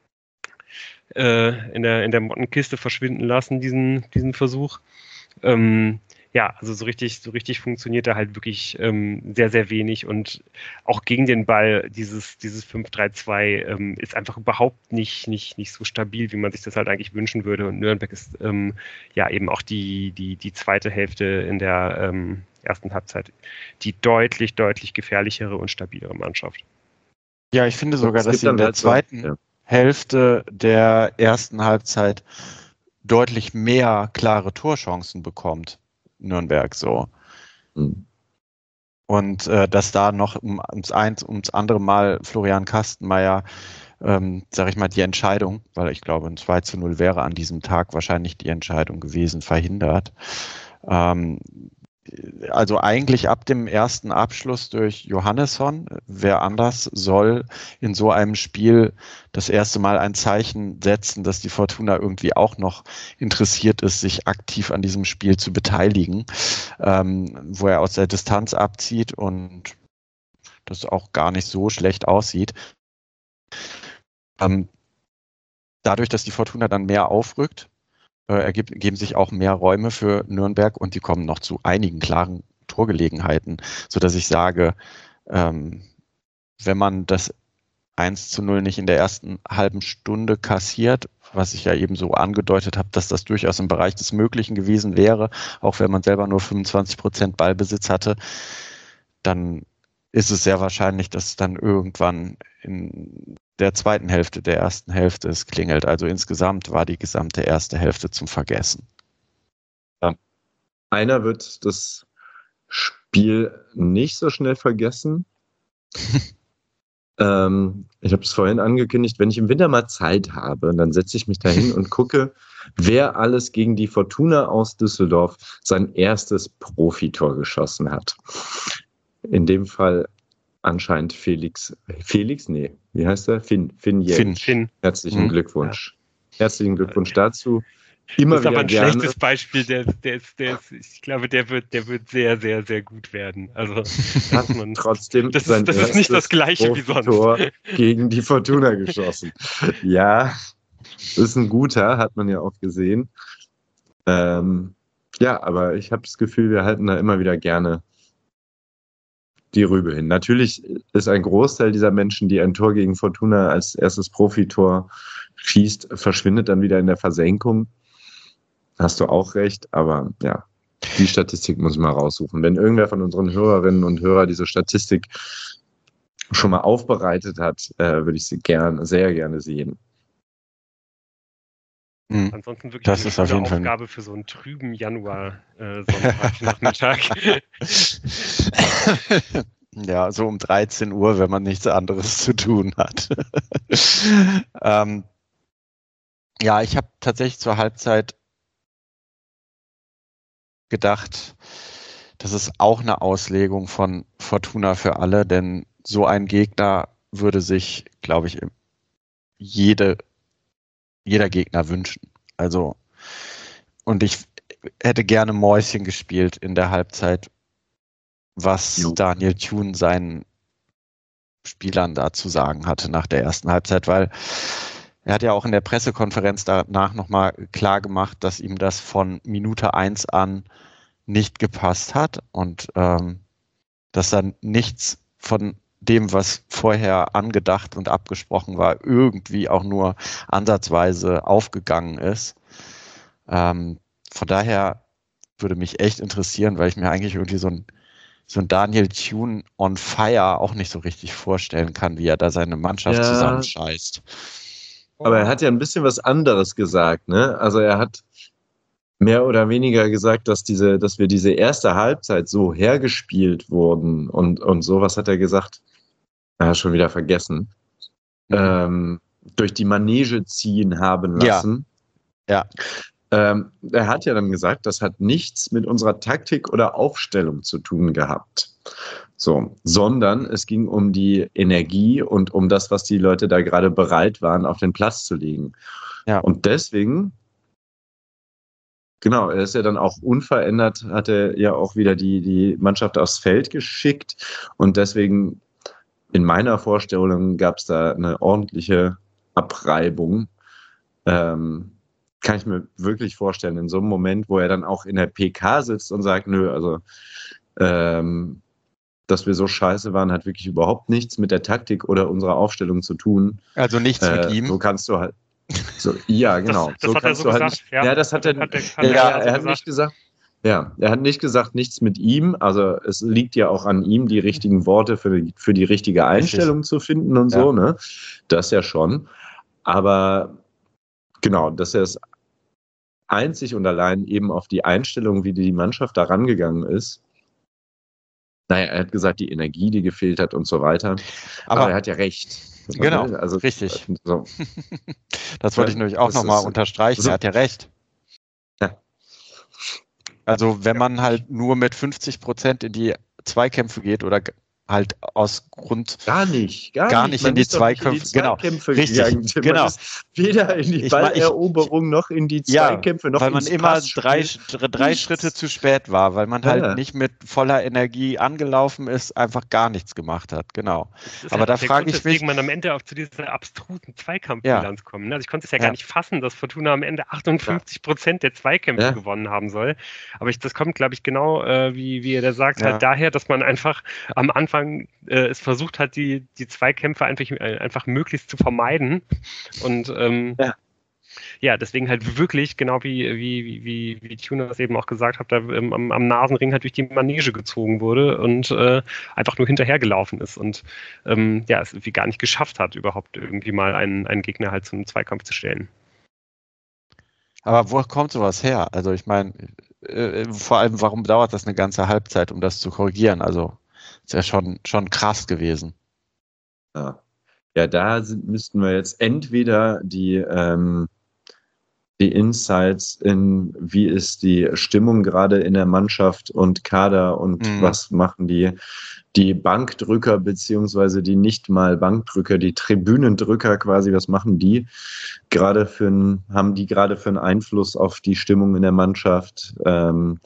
äh, in der, in der Mottenkiste verschwinden lassen, diesen, diesen Versuch. Ähm, Ja, also so richtig, so richtig funktioniert da halt wirklich ähm, sehr, sehr wenig und auch gegen den Ball dieses, dieses fünf drei zwei ähm, ist einfach überhaupt nicht, nicht, nicht so stabil, wie man sich das halt eigentlich wünschen würde. Und Nürnberg ist ähm, ja eben auch die, die, die zweite Hälfte in der ähm, ersten Halbzeit die deutlich, deutlich gefährlichere und stabilere Mannschaft. Ja, ich finde sogar, Es dass gibt sie in dann der halt so, zweiten ja. Hälfte der ersten Halbzeit deutlich mehr klare Torchancen bekommt, Nürnberg so. Hm. Und äh, dass da noch um, ums, eins, ums andere Mal Florian Kastenmeier, ähm, sag ich mal, die Entscheidung, weil ich glaube, ein zwei zu null wäre an diesem Tag wahrscheinlich die Entscheidung gewesen, verhindert. Ähm, also eigentlich ab dem ersten Abschluss durch Johannesson, wer anders soll in so einem Spiel das erste Mal ein Zeichen setzen, dass die Fortuna irgendwie auch noch interessiert ist, sich aktiv an diesem Spiel zu beteiligen, ähm, wo er aus der Distanz abzieht und das auch gar nicht so schlecht aussieht. Ähm, dadurch, dass die Fortuna dann mehr aufrückt, äh, ergeben sich auch mehr Räume für Nürnberg und die kommen noch zu einigen klaren Torgelegenheiten, sodass ich sage, ähm, wenn man das eins zu null nicht in der ersten halben Stunde kassiert, was ich ja eben so angedeutet habe, dass das durchaus im Bereich des Möglichen gewesen wäre, auch wenn man selber nur fünfundzwanzig Prozent Ballbesitz hatte, dann ist es sehr wahrscheinlich, dass dann irgendwann in der zweiten Hälfte der ersten Hälfte es klingelt. Also insgesamt war die gesamte erste Hälfte zum Vergessen. Ja. Einer wird das Spiel nicht so schnell vergessen. ähm, ich habe es vorhin angekündigt, wenn ich im Winter mal Zeit habe, dann setze ich mich dahin und gucke, wer alles gegen die Fortuna aus Düsseldorf sein erstes Profitor geschossen hat. In dem Fall anscheinend Felix, Felix, nee, wie heißt er? Finn, Finn Jeltsch. Finn. Herzlichen Hm. Glückwunsch. Ja. Herzlichen Glückwunsch dazu. Immer das ist wieder aber ein gerne. schlechtes Beispiel, der, der, ist, der ist, ich glaube, der wird, der wird sehr, sehr, sehr gut werden. Also Hat man, trotzdem das sein ist, das ist nicht das Gleiche wie sonst. Profitor gegen die Fortuna geschossen. Ja, ist ein guter, hat man ja auch gesehen. Ähm, ja, aber ich habe das Gefühl, wir halten da immer wieder gerne die Rübe hin. Natürlich ist ein Großteil dieser Menschen, die ein Tor gegen Fortuna als erstes Profitor schießt, verschwindet dann wieder in der Versenkung. Hast du auch recht, aber ja, Die Statistik muss ich mal raussuchen. Wenn irgendwer von unseren Hörerinnen und Hörern diese Statistik schon mal aufbereitet hat, äh, würde ich sie gern, sehr gerne sehen. Mhm. Ansonsten wirklich das eine ist auf jeden Aufgabe Fall für so einen trüben Januar-Sonntagnachmittag. Äh, ja, so um dreizehn Uhr, wenn man nichts anderes zu tun hat. ähm, ja, ich habe tatsächlich zur Halbzeit gedacht, das ist auch eine Auslegung von Fortuna für alle, denn so ein Gegner würde sich, glaube ich, jede, jeder Gegner wünschen. Also, und ich hätte gerne Mäuschen gespielt in der Halbzeit, was Jo. Daniel Thune seinen Spielern da zu sagen hatte nach der ersten Halbzeit, weil er hat ja auch in der Pressekonferenz danach nochmal klar gemacht, dass ihm das von Minute eins an nicht gepasst hat und ähm, dass dann nichts von dem, was vorher angedacht und abgesprochen war, irgendwie auch nur ansatzweise aufgegangen ist. Ähm, von daher würde mich echt interessieren, weil ich mir eigentlich irgendwie so ein, so ein Daniel Thune on fire auch nicht so richtig vorstellen kann, wie er da seine Mannschaft Ja. zusammenscheißt. Aber er hat ja ein bisschen was anderes gesagt, ne? Also er hat mehr oder weniger gesagt, dass diese, dass wir diese erste Halbzeit so hergespielt wurden und, und sowas hat er gesagt, er hat schon wieder vergessen, Mhm. ähm, durch die Manege ziehen haben lassen. Ja. Ähm, er hat ja dann gesagt, das hat nichts mit unserer Taktik oder Aufstellung zu tun gehabt. So, sondern es ging um die Energie und um das, was die Leute da gerade bereit waren, auf den Platz zu legen. Ja. Und deswegen, genau, er ist ja dann auch unverändert, hat er ja auch wieder die, die Mannschaft aufs Feld geschickt. Und deswegen, in meiner Vorstellung, gab es da eine ordentliche Abreibung. Ähm, kann ich mir wirklich vorstellen, in so einem Moment, wo er dann auch in der P K sitzt und sagt, nö, also ähm, dass wir so scheiße waren, hat wirklich überhaupt nichts mit der Taktik oder unserer Aufstellung zu tun. Also nichts äh, mit ihm. So kannst du halt. So, ja, genau. Das, das so hat er kannst so du halt gesagt. nicht. Ja, Ja, das hat er. hat er, hat ja, er, er, also er hat gesagt. nicht gesagt. Ja, er hat nicht gesagt, nichts mit ihm. Also es liegt ja auch an ihm, die richtigen Worte für die, für die richtige Einstellung Richtig. zu finden und Ja. so, ne? Das ja schon. Aber genau, dass er es einzig und allein eben auf die Einstellung, wie die Mannschaft da rangegangen ist. Naja, er hat gesagt, die Energie, die gefehlt hat und so weiter. Aber, Aber er hat ja recht. Genau, also, richtig. So. Das wollte ich nämlich auch nochmal unterstreichen. So. Er hat ja recht. Ja. Also wenn man halt nur mit fünfzig Prozent in die Zweikämpfe geht oder halt aus Grund gar nicht, gar, gar nicht, nicht man in die ist doch nicht Zweikämpfe, in die Zweikämpfe genau, gegangen. richtig, Man genau. ist weder in die Ich mein, ich- Balleroberung noch in die Zweikämpfe Ja, noch weil man ins immer Passspiel. drei, drei Nichts. Schritte zu spät war, weil man Ja. halt nicht mit voller Energie angelaufen ist, einfach gar nichts gemacht hat, genau. Das ist Aber halt da auch der frage Grund, ich mich, weswegen man am Ende auch zu dieser abstrusen Zweikampfbilanz kommt. ne? Also ich konnte es ja, Ja. gar nicht fassen, dass Fortuna am Ende achtundfünfzig Prozent der Zweikämpfe Ja. gewonnen haben soll. Aber ich, das kommt, glaube ich, genau, äh, wie, wie er da sagt, Ja. halt daher, dass man einfach am Anfang äh, es versucht hat, die, die Zweikämpfe einfach, äh, einfach möglichst zu vermeiden. Und ähm, Ja. ja, deswegen halt wirklich, genau wie, wie, wie, wie, wie Tuna das eben auch gesagt hat, da ähm, am, am Nasenring halt durch die Manege gezogen wurde und äh, einfach nur hinterhergelaufen ist und ähm, ja, es irgendwie gar nicht geschafft hat, überhaupt irgendwie mal einen, einen Gegner halt zum Zweikampf zu stellen. aber wo kommt sowas her? Also ich meine, äh, vor allem, warum dauert das eine ganze Halbzeit, um das zu korrigieren? Also ist ja schon, schon krass gewesen. Ja, ja da sind, müssten wir jetzt entweder die, ähm, die Insights in, wie ist die Stimmung gerade in der Mannschaft und Kader und Mhm. was machen die, die Bankdrücker beziehungsweise die nicht mal Bankdrücker, die Tribünendrücker quasi, was machen die gerade für ein, haben die gerade für einen Einfluss auf die Stimmung in der Mannschaft? Ähm,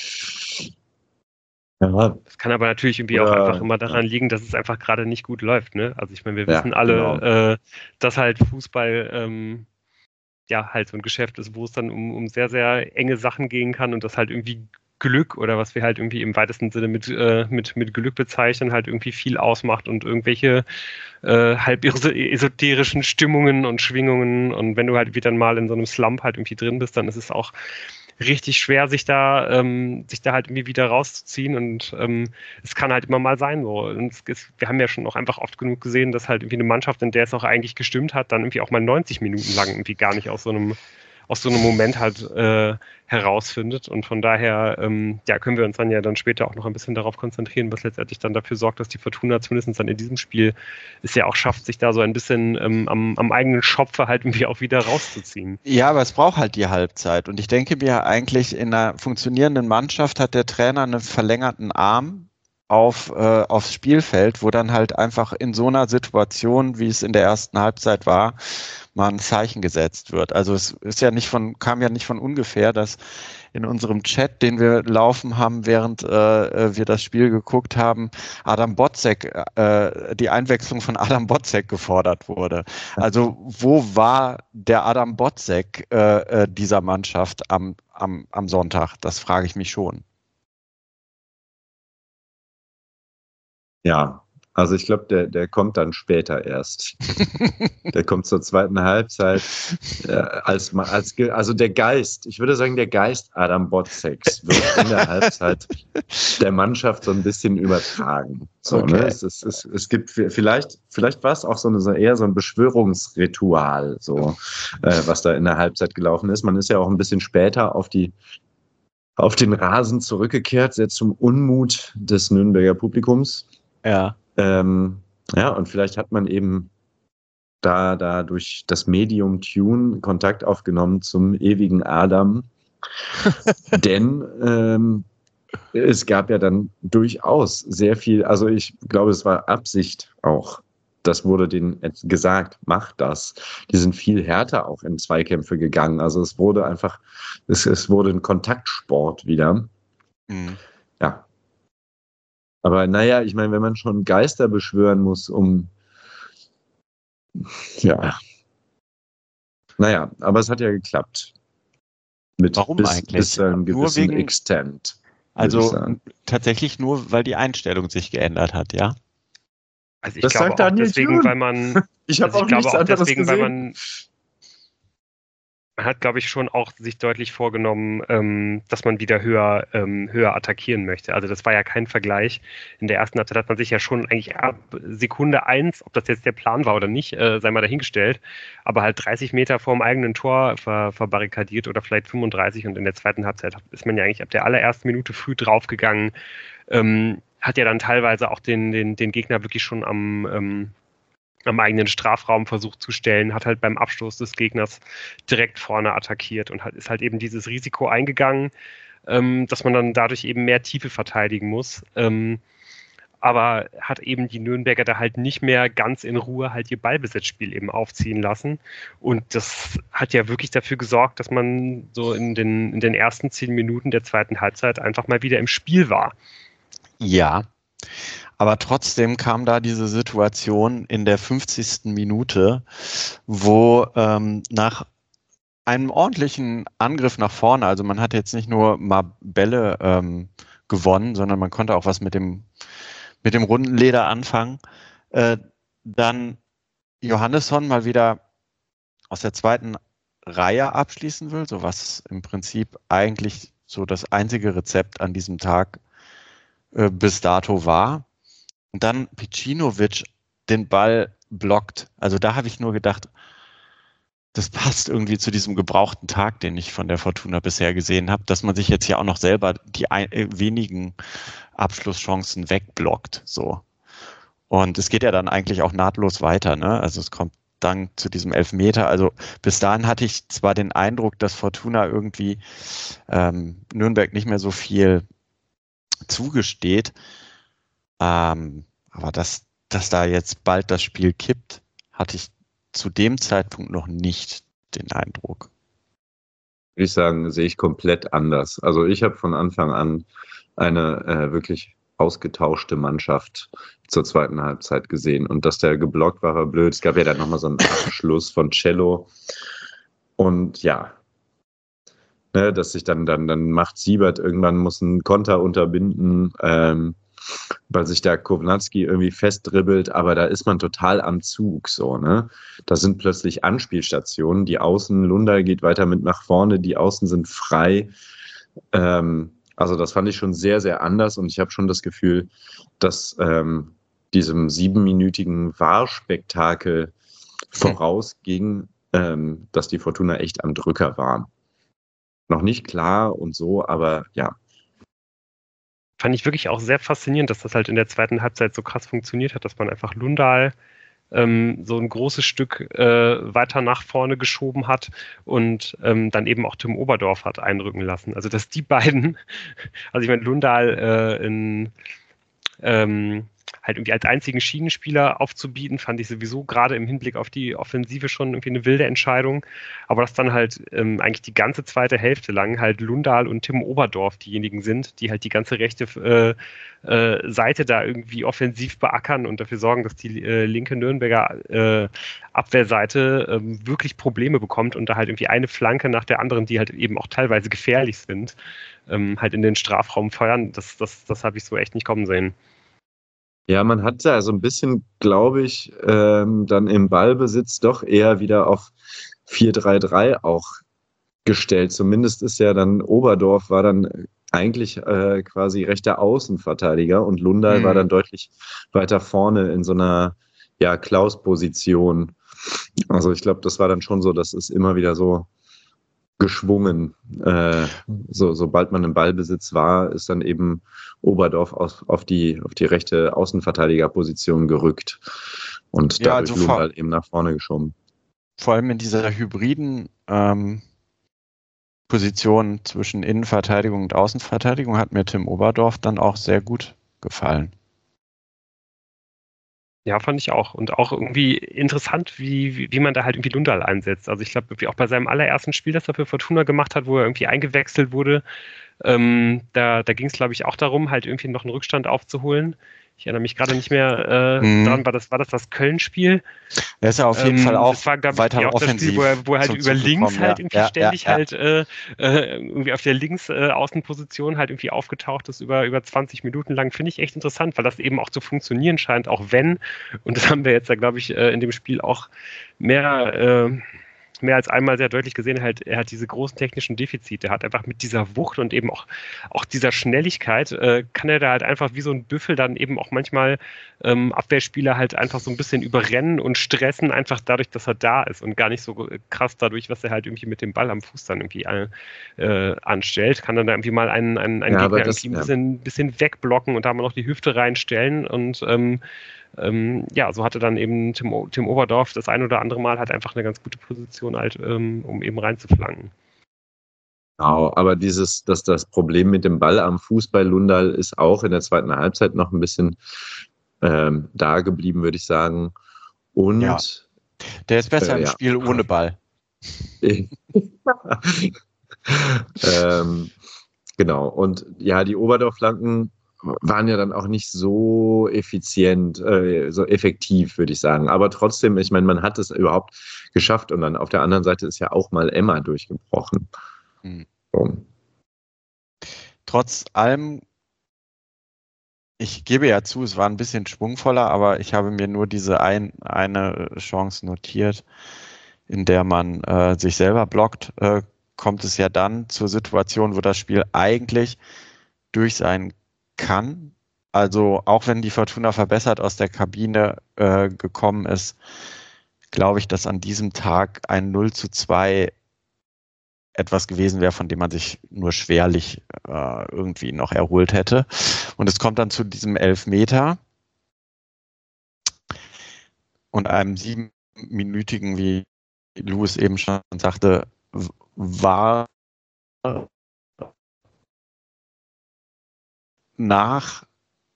ja, Das kann aber natürlich irgendwie Oder- auch einfach immer daran liegen, dass es einfach gerade nicht gut läuft. Ne? Also ich meine, wir Ja, wissen alle, genau. äh, dass halt Fußball ähm, ja halt so ein Geschäft ist, wo es dann um, um sehr, sehr enge Sachen gehen kann und das halt irgendwie Glück oder was wir halt irgendwie im weitesten Sinne mit, äh, mit, mit Glück bezeichnen, halt irgendwie viel ausmacht und irgendwelche äh, halb esoterischen Stimmungen und Schwingungen und wenn du halt wieder mal in so einem Slump halt irgendwie drin bist, dann ist es auch richtig schwer, sich da, ähm, sich da halt irgendwie wieder rauszuziehen. Und ähm, es kann halt immer mal sein so. Und es ist, wir haben ja schon auch einfach oft genug gesehen, dass halt irgendwie eine Mannschaft, in der es auch eigentlich gestimmt hat, dann irgendwie auch mal neunzig Minuten lang irgendwie gar nicht aus so einem aus so einem Moment halt äh, herausfindet. Und von daher ähm, ja, können wir uns dann ja dann später auch noch ein bisschen darauf konzentrieren, was letztendlich dann dafür sorgt, dass die Fortuna zumindest dann in diesem Spiel es ja auch schafft, sich da so ein bisschen ähm, am, am eigenen Schopfe halt irgendwie auch wieder rauszuziehen. Ja, aber es braucht halt die Halbzeit. Und ich denke mir eigentlich, in einer funktionierenden Mannschaft hat der Trainer einen verlängerten Arm auf, äh, aufs Spielfeld, wo dann halt einfach in so einer Situation, wie es in der ersten Halbzeit war, mal ein Zeichen gesetzt wird. Also es ist ja nicht von, kam ja nicht von ungefähr, dass in unserem Chat, den wir laufen haben, während äh, wir das Spiel geguckt haben, Adam Botzek, äh, die Einwechslung von Adam Botzek gefordert wurde. Also wo war der Adam Botzek äh, äh, dieser Mannschaft am, am, am Sonntag? Das frage ich mich schon. Ja, also ich glaube, der, der kommt dann später erst. Der kommt zur zweiten Halbzeit. Äh, als, als, also der Geist, ich würde sagen, der Geist Adam Botzeks wird in der Halbzeit der Mannschaft so ein bisschen übertragen. So, okay. Ne? Es, es, es, es gibt vielleicht, vielleicht war es auch so, eine, so eher so ein Beschwörungsritual, so, äh, was da in der Halbzeit gelaufen ist. Man ist ja auch ein bisschen später auf die auf den Rasen zurückgekehrt, sehr zum Unmut des Nürnberger Publikums. Ja. Ähm, ja, und vielleicht hat man eben da, da durch das Medium Tune Kontakt aufgenommen zum ewigen Adam. Denn ähm, es gab ja dann durchaus sehr viel, also ich glaube, es war Absicht auch. Das wurde denen gesagt, macht das. Die sind viel härter auch in Zweikämpfe gegangen. Also es wurde einfach, es, es wurde ein Kontaktsport wieder. Mhm. Ja. Aber naja, ich meine, wenn man schon Geister beschwören muss, um ja. Naja, aber es hat ja geklappt. Mit Warum bis, eigentlich? Bis zu einem Nur gewissen wegen, Extent. also tatsächlich nur, weil die Einstellung sich geändert hat, ja? Also ich das glaube sagt auch Daniel deswegen, Thune. weil man ich habe also ich auch glaube nichts auch anderes deswegen, gesehen. weil man Man hat, glaube ich, schon auch sich deutlich vorgenommen, ähm, dass man wieder höher, ähm, höher attackieren möchte. Also das war ja kein Vergleich. In der ersten Halbzeit hat man sich ja schon eigentlich ab Sekunde eins, ob das jetzt der Plan war oder nicht, äh, sei mal dahingestellt, aber halt dreißig Meter vorm eigenen Tor ver verbarrikadiert oder vielleicht fünfunddreißig, und in der zweiten Halbzeit ist man ja eigentlich ab der allerersten Minute früh draufgegangen, ähm, hat ja dann teilweise auch den, den, den Gegner wirklich schon am ähm, am eigenen Strafraum versucht zu stellen, hat halt beim Abstoß des Gegners direkt vorne attackiert und hat, ist halt eben dieses Risiko eingegangen, ähm, dass man dann dadurch eben mehr Tiefe verteidigen muss. Ähm, aber hat eben die Nürnberger da halt nicht mehr ganz in Ruhe halt ihr Ballbesitzspiel eben aufziehen lassen. Und das hat ja wirklich dafür gesorgt, dass man so in den, in den ersten zehn Minuten der zweiten Halbzeit einfach mal wieder im Spiel war. Ja. Aber trotzdem kam da diese Situation in der fünfzigsten Minute, wo ähm, nach einem ordentlichen Angriff nach vorne, also man hat jetzt nicht nur mal Bälle ähm, gewonnen, sondern man konnte auch was mit dem, mit dem runden Leder anfangen, äh, dann Johannesson mal wieder aus der zweiten Reihe abschließen will, so was im Prinzip eigentlich so das einzige Rezept an diesem Tag äh, bis dato war. Und dann Picinovic den Ball blockt. Also da habe ich nur gedacht, das passt irgendwie zu diesem gebrauchten Tag, den ich von der Fortuna bisher gesehen habe, dass man sich jetzt ja auch noch selber die ein, äh, wenigen Abschlusschancen wegblockt. So. Und es geht ja dann eigentlich auch nahtlos weiter, ne? Also es kommt dann zu diesem Elfmeter. Also bis dahin hatte ich zwar den Eindruck, dass Fortuna irgendwie ähm, Nürnberg nicht mehr so viel zugesteht, ähm, aber dass, dass da jetzt bald das Spiel kippt, hatte ich zu dem Zeitpunkt noch nicht den Eindruck. Würde ich sagen, sehe ich komplett anders. Also ich habe von Anfang an eine äh, wirklich ausgetauschte Mannschaft zur zweiten Halbzeit gesehen. Und dass der geblockt war, war blöd. Es gab ja dann nochmal so einen Abschluss von Cello. Und ja, ne, dass sich dann, dann, dann macht Siebert irgendwann, muss einen Konter unterbinden. Ähm, weil sich der Kovnatski irgendwie festdribbelt, aber da ist man total am Zug, so, ne? Da sind plötzlich Anspielstationen, die Außen, Lundal geht weiter mit nach vorne, die Außen sind frei. Ähm, also das fand ich schon sehr, sehr anders und ich habe schon das Gefühl, dass ähm, diesem siebenminütigen V A R-Spektakel vorausging, ähm, dass die Fortuna echt am Drücker war. Noch nicht klar und so, aber ja. Fand ich wirklich auch sehr faszinierend, dass das halt in der zweiten Halbzeit so krass funktioniert hat, dass man einfach Lundal ähm, so ein großes Stück äh, weiter nach vorne geschoben hat und ähm, dann eben auch Tim Oberdorf hat einrücken lassen. Also dass die beiden, also ich meine Lundal äh, in ähm, halt irgendwie als einzigen Schienenspieler aufzubieten, fand ich sowieso gerade im Hinblick auf die Offensive schon irgendwie eine wilde Entscheidung. Aber dass dann halt ähm, eigentlich die ganze zweite Hälfte lang halt Lundal und Tim Oberdorf diejenigen sind, die halt die ganze rechte äh, äh, Seite da irgendwie offensiv beackern und dafür sorgen, dass die äh, linke Nürnberger äh, Abwehrseite äh, wirklich Probleme bekommt und da halt irgendwie eine Flanke nach der anderen, die halt eben auch teilweise gefährlich sind, ähm, halt in den Strafraum feuern. Das, das, das habe ich so echt nicht kommen sehen. Ja, man hat ja so ein bisschen, glaube ich, ähm, dann im Ballbesitz doch eher wieder auf vier drei drei auch gestellt. Zumindest ist ja dann Oberdorf war dann eigentlich äh, quasi rechter Außenverteidiger und Lundal mhm. war dann deutlich weiter vorne in so einer ja, Klaus-Position. Also ich glaube, das war dann schon so, das ist immer wieder so geschwungen. Äh, so, sobald man im Ballbesitz war, ist dann eben Oberdorf auf, auf, die, auf die rechte Außenverteidigerposition gerückt und ja, dadurch also Lundal eben nach vorne geschoben. Vor allem in dieser hybriden ähm, Position zwischen Innenverteidigung und Außenverteidigung hat mir Tim Oberdorf dann auch sehr gut gefallen. Ja, fand ich auch. Und auch irgendwie interessant, wie, wie, wie man da halt irgendwie Lundal einsetzt. Also ich glaube, auch bei seinem allerersten Spiel, das er für Fortuna gemacht hat, wo er irgendwie eingewechselt wurde, ähm, da, da ging es, glaube ich, auch darum, halt irgendwie noch einen Rückstand aufzuholen. Ich erinnere mich gerade nicht mehr äh, mhm. daran, war das, war das das Köln-Spiel? Er ist ja auf jeden ähm, Fall auch das war, ich, weiter auch offensiv. Das Spiel, wo er, wo er halt über links kommen, halt ja. irgendwie ja, ständig ja, ja. halt äh, äh, irgendwie auf der Links-Außenposition äh, halt irgendwie aufgetaucht ist über, über zwanzig Minuten lang. Finde ich echt interessant, weil das eben auch zu funktionieren scheint, auch wenn, und das haben wir jetzt ja, glaube ich, äh, in dem Spiel auch mehr äh, mehr als einmal sehr deutlich gesehen, halt, er hat diese großen technischen Defizite. Er hat einfach mit dieser Wucht und eben auch, auch dieser Schnelligkeit, äh, kann er da halt einfach wie so ein Büffel dann eben auch manchmal ähm, Abwehrspieler halt einfach so ein bisschen überrennen und stressen, einfach dadurch, dass er da ist und gar nicht so krass dadurch, was er halt irgendwie mit dem Ball am Fuß dann irgendwie äh, anstellt. Kann dann da irgendwie mal einen, einen, einen ja, Gegner das, irgendwie ein bisschen, ja. bisschen wegblocken und da mal noch die Hüfte reinstellen und ähm, Ähm, ja, so hatte dann eben Tim, Tim Oberdorf das ein oder andere Mal halt einfach eine ganz gute Position halt, ähm, um eben reinzuflanken. Genau, aber dieses, dass das Problem mit dem Ball am Fuß bei Lundal ist auch in der zweiten Halbzeit noch ein bisschen ähm, da geblieben, würde ich sagen. Und ja. Der ist besser äh, im ja. Spiel ohne Ball. ähm, genau, und ja, die Oberdorf-Flanken waren ja dann auch nicht so effizient, äh, so effektiv, würde ich sagen. Aber trotzdem, ich meine, man hat es überhaupt geschafft und dann auf der anderen Seite ist ja auch mal Emma durchgebrochen. Hm. So. Trotz allem, ich gebe ja zu, es war ein bisschen schwungvoller, aber ich habe mir nur diese ein, eine Chance notiert, in der man äh, sich selber blockt, äh, kommt es ja dann zur Situation, wo das Spiel eigentlich durch sein kann. Also auch wenn die Fortuna verbessert aus der Kabine äh, gekommen ist, glaube ich, dass an diesem Tag ein null zu zwei etwas gewesen wäre, von dem man sich nur schwerlich äh, irgendwie noch erholt hätte. Und es kommt dann zu diesem Elfmeter und einem siebenminütigen, wie Louis eben schon sagte, war nach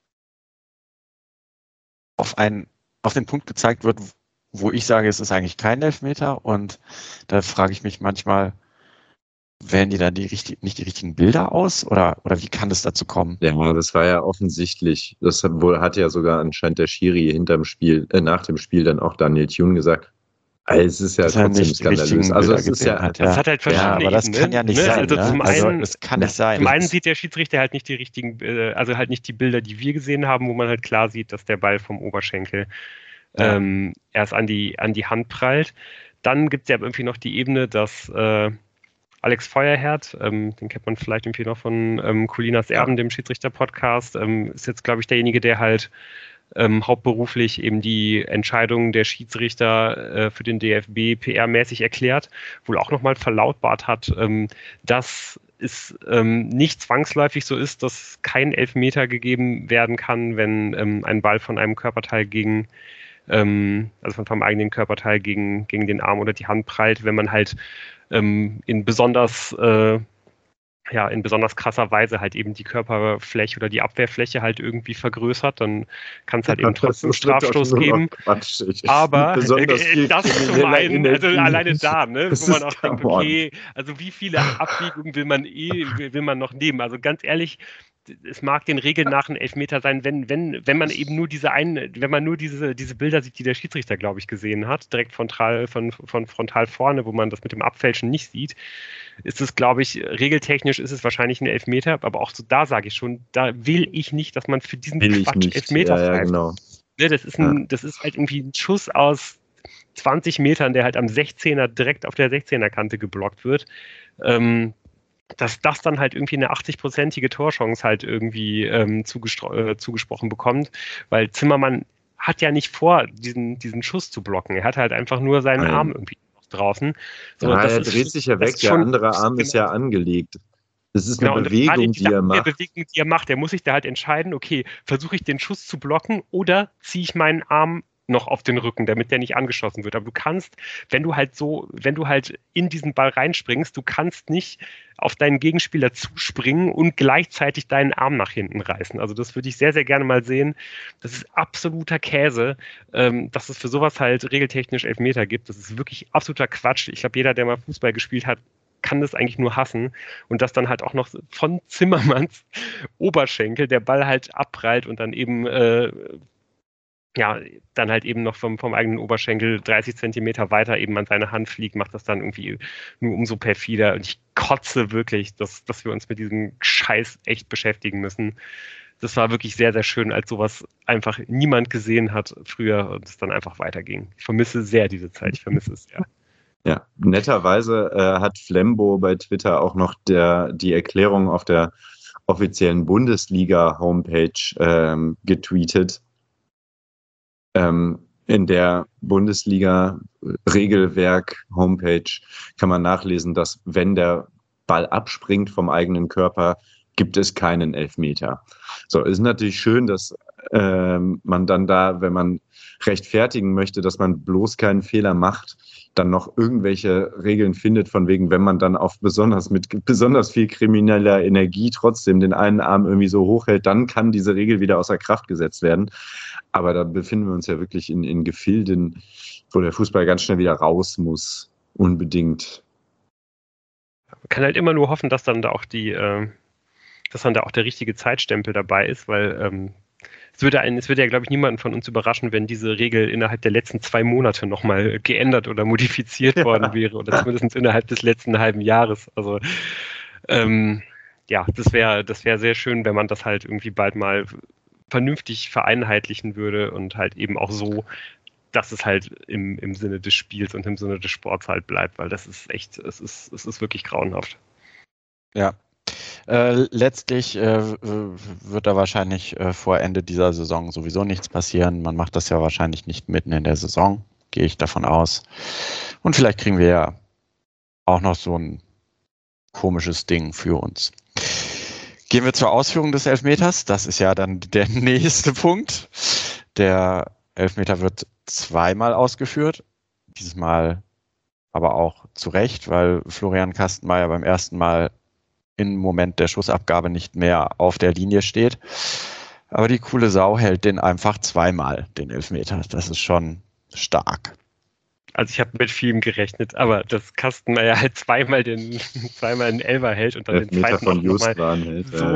auf einen, auf den Punkt gezeigt wird, wo ich sage, es ist eigentlich kein Elfmeter, und da frage ich mich manchmal, wählen die da die richtig, nicht die richtigen Bilder aus, oder, oder wie kann das dazu kommen? Ja, das war ja offensichtlich. Das hat, wohl, hat ja sogar anscheinend der Schiri hinterm Spiel, äh, nach dem Spiel dann auch Daniel Thune gesagt. Also es ist ja dass er trotzdem nicht die skandalös. richtigen Also Bilder es ist gesehen ja, hat, Das ja. hat halt Ja, verschiedene aber das Ebenen. kann ja nicht ne? sein. Also Ne? zum Also einen, es kann nicht sein. zum einen sieht der Schiedsrichter halt nicht die richtigen, äh, also halt nicht die Bilder, die wir gesehen haben, wo man halt klar sieht, dass der Ball vom Oberschenkel Ja. ähm, erst an die, an die Hand prallt. Dann gibt es ja irgendwie noch die Ebene, dass äh, Alex Feuerherd, ähm, den kennt man vielleicht irgendwie noch von ähm, Colinas Erben, Ja. dem Schiedsrichter-Podcast, ähm, ist jetzt, glaube ich, derjenige, der halt ähm, hauptberuflich eben die Entscheidungen der Schiedsrichter äh, für den D F B P R-mäßig erklärt, wohl auch nochmal verlautbart hat, ähm, dass es ähm, nicht zwangsläufig so ist, dass kein Elfmeter gegeben werden kann, wenn ähm, ein Ball von einem Körperteil gegen, ähm, also von vom eigenen Körperteil gegen, gegen den Arm oder die Hand prallt, wenn man halt ähm, in besonders äh, ja, in besonders krasser Weise halt eben die Körperfläche oder die Abwehrfläche halt irgendwie vergrößert, dann kann es halt eben trotzdem das wird doch Strafstoß nur noch geben. Quatschig. Aber Mit besonders äh, viel das zum krimineller einen, also Energie. alleine da, ne, Das wo man ist auch denkt, come on. okay, also wie viele Abbiegungen will man eh, will, will man noch nehmen? Also ganz ehrlich, es mag den Regeln nach ein Elfmeter sein, wenn, wenn, wenn man eben nur diese einen, wenn man nur diese, diese Bilder sieht, die der Schiedsrichter, glaube ich, gesehen hat, direkt frontal, von, von frontal vorne, wo man das mit dem Abfälschen nicht sieht, ist es, glaube ich, regeltechnisch ist es wahrscheinlich ein Elfmeter, aber auch so da sage ich schon, da will ich nicht, dass man für diesen Will ich Quatsch nicht. Elfmeter Ja, ja, pfeift. genau. Ne, das ist ein, das ist halt irgendwie ein Schuss aus zwanzig Metern, der halt am sechzehner direkt auf der sechzehner Kante geblockt wird. Ähm, dass das dann halt irgendwie eine achtzig-prozentige Torchance halt irgendwie ähm, zugestro- äh, zugesprochen bekommt, weil Zimmermann hat ja nicht vor, diesen, diesen Schuss zu blocken. Er hat halt einfach nur seinen Nein. Arm irgendwie draußen. So, Ja, das er ist, dreht sich ja das weg, ist der schon- andere Arm ist genau. ja angelegt. Das ist Genau, eine und gerade Bewegung, in die dieser er macht. Bewegung, die er macht, der muss sich da halt entscheiden, okay, versuche ich den Schuss zu blocken oder ziehe ich meinen Arm noch auf den Rücken, damit der nicht angeschossen wird. Aber du kannst, wenn du halt so, wenn du halt in diesen Ball reinspringst, du kannst nicht auf deinen Gegenspieler zuspringen und gleichzeitig deinen Arm nach hinten reißen. Also das würde ich sehr, sehr gerne mal sehen. Das ist absoluter Käse, ähm, dass es für sowas halt regeltechnisch Elfmeter gibt. Das ist wirklich absoluter Quatsch. Ich glaube, jeder, der mal Fußball gespielt hat, kann das eigentlich nur hassen. Und dass dann halt auch noch von Zimmermanns Oberschenkel der Ball halt abprallt und dann eben äh, ja, dann halt eben noch vom, vom eigenen Oberschenkel dreißig Zentimeter weiter eben an seine Hand fliegt, macht das dann irgendwie nur umso perfider. Und ich kotze wirklich, dass, dass wir uns mit diesem Scheiß echt beschäftigen müssen. Das war wirklich sehr, sehr schön, als sowas einfach niemand gesehen hat früher und es dann einfach weiterging. Ich vermisse sehr diese Zeit, ich vermisse es sehr. Ja, netterweise äh, hat Flembo bei Twitter auch noch der, die Erklärung auf der offiziellen Bundesliga-Homepage ähm, getweetet, ähm, in der Bundesliga-Regelwerk-Homepage kann man nachlesen, dass wenn der Ball abspringt vom eigenen Körper, gibt es keinen Elfmeter. So, ist natürlich schön, dass ähm, man dann da, wenn man rechtfertigen möchte, dass man bloß keinen Fehler macht, dann noch irgendwelche Regeln findet, von wegen, wenn man dann auf besonders mit besonders viel krimineller Energie trotzdem den einen Arm irgendwie so hochhält, dann kann diese Regel wieder außer Kraft gesetzt werden. Aber da befinden wir uns ja wirklich in, in Gefilden, wo der Fußball ganz schnell wieder raus muss. Unbedingt. Man kann halt immer nur hoffen, dass dann da auch die, äh, dass dann da auch der richtige Zeitstempel dabei ist, weil ähm, es würde, ein, es würde ja, glaube ich, niemanden von uns überraschen, wenn diese Regel innerhalb der letzten zwei Monate nochmal geändert oder modifiziert ja. worden wäre oder zumindest innerhalb des letzten halben Jahres. Also ähm, ja, das wäre das wäre sehr schön, wenn man das halt irgendwie bald mal vernünftig vereinheitlichen würde und halt eben auch so, dass es halt im, im Sinne des Spiels und im Sinne des Sports halt bleibt, weil das ist echt, es ist, es ist wirklich grauenhaft. Ja. Äh, letztlich äh, wird da wahrscheinlich äh, vor Ende dieser Saison sowieso nichts passieren. Man macht das ja wahrscheinlich nicht mitten in der Saison, gehe ich davon aus. Und vielleicht kriegen wir ja auch noch so ein komisches Ding für uns. Gehen wir zur Ausführung des Elfmeters. Das ist ja dann der nächste Punkt. Der Elfmeter wird zweimal ausgeführt. Dieses Mal aber auch zu Recht, weil Florian Kastenmeier beim ersten Mal im Moment der Schussabgabe nicht mehr auf der Linie steht. Aber die coole Sau hält den einfach zweimal, den Elfmeter. Das ist schon stark. Also ich habe mit vielem gerechnet, aber dass Kastenmeier halt zweimal den zweimal einen Elfer hält und dann Elfmeter den zweiten von auch nochmal Justwan hält, so, äh.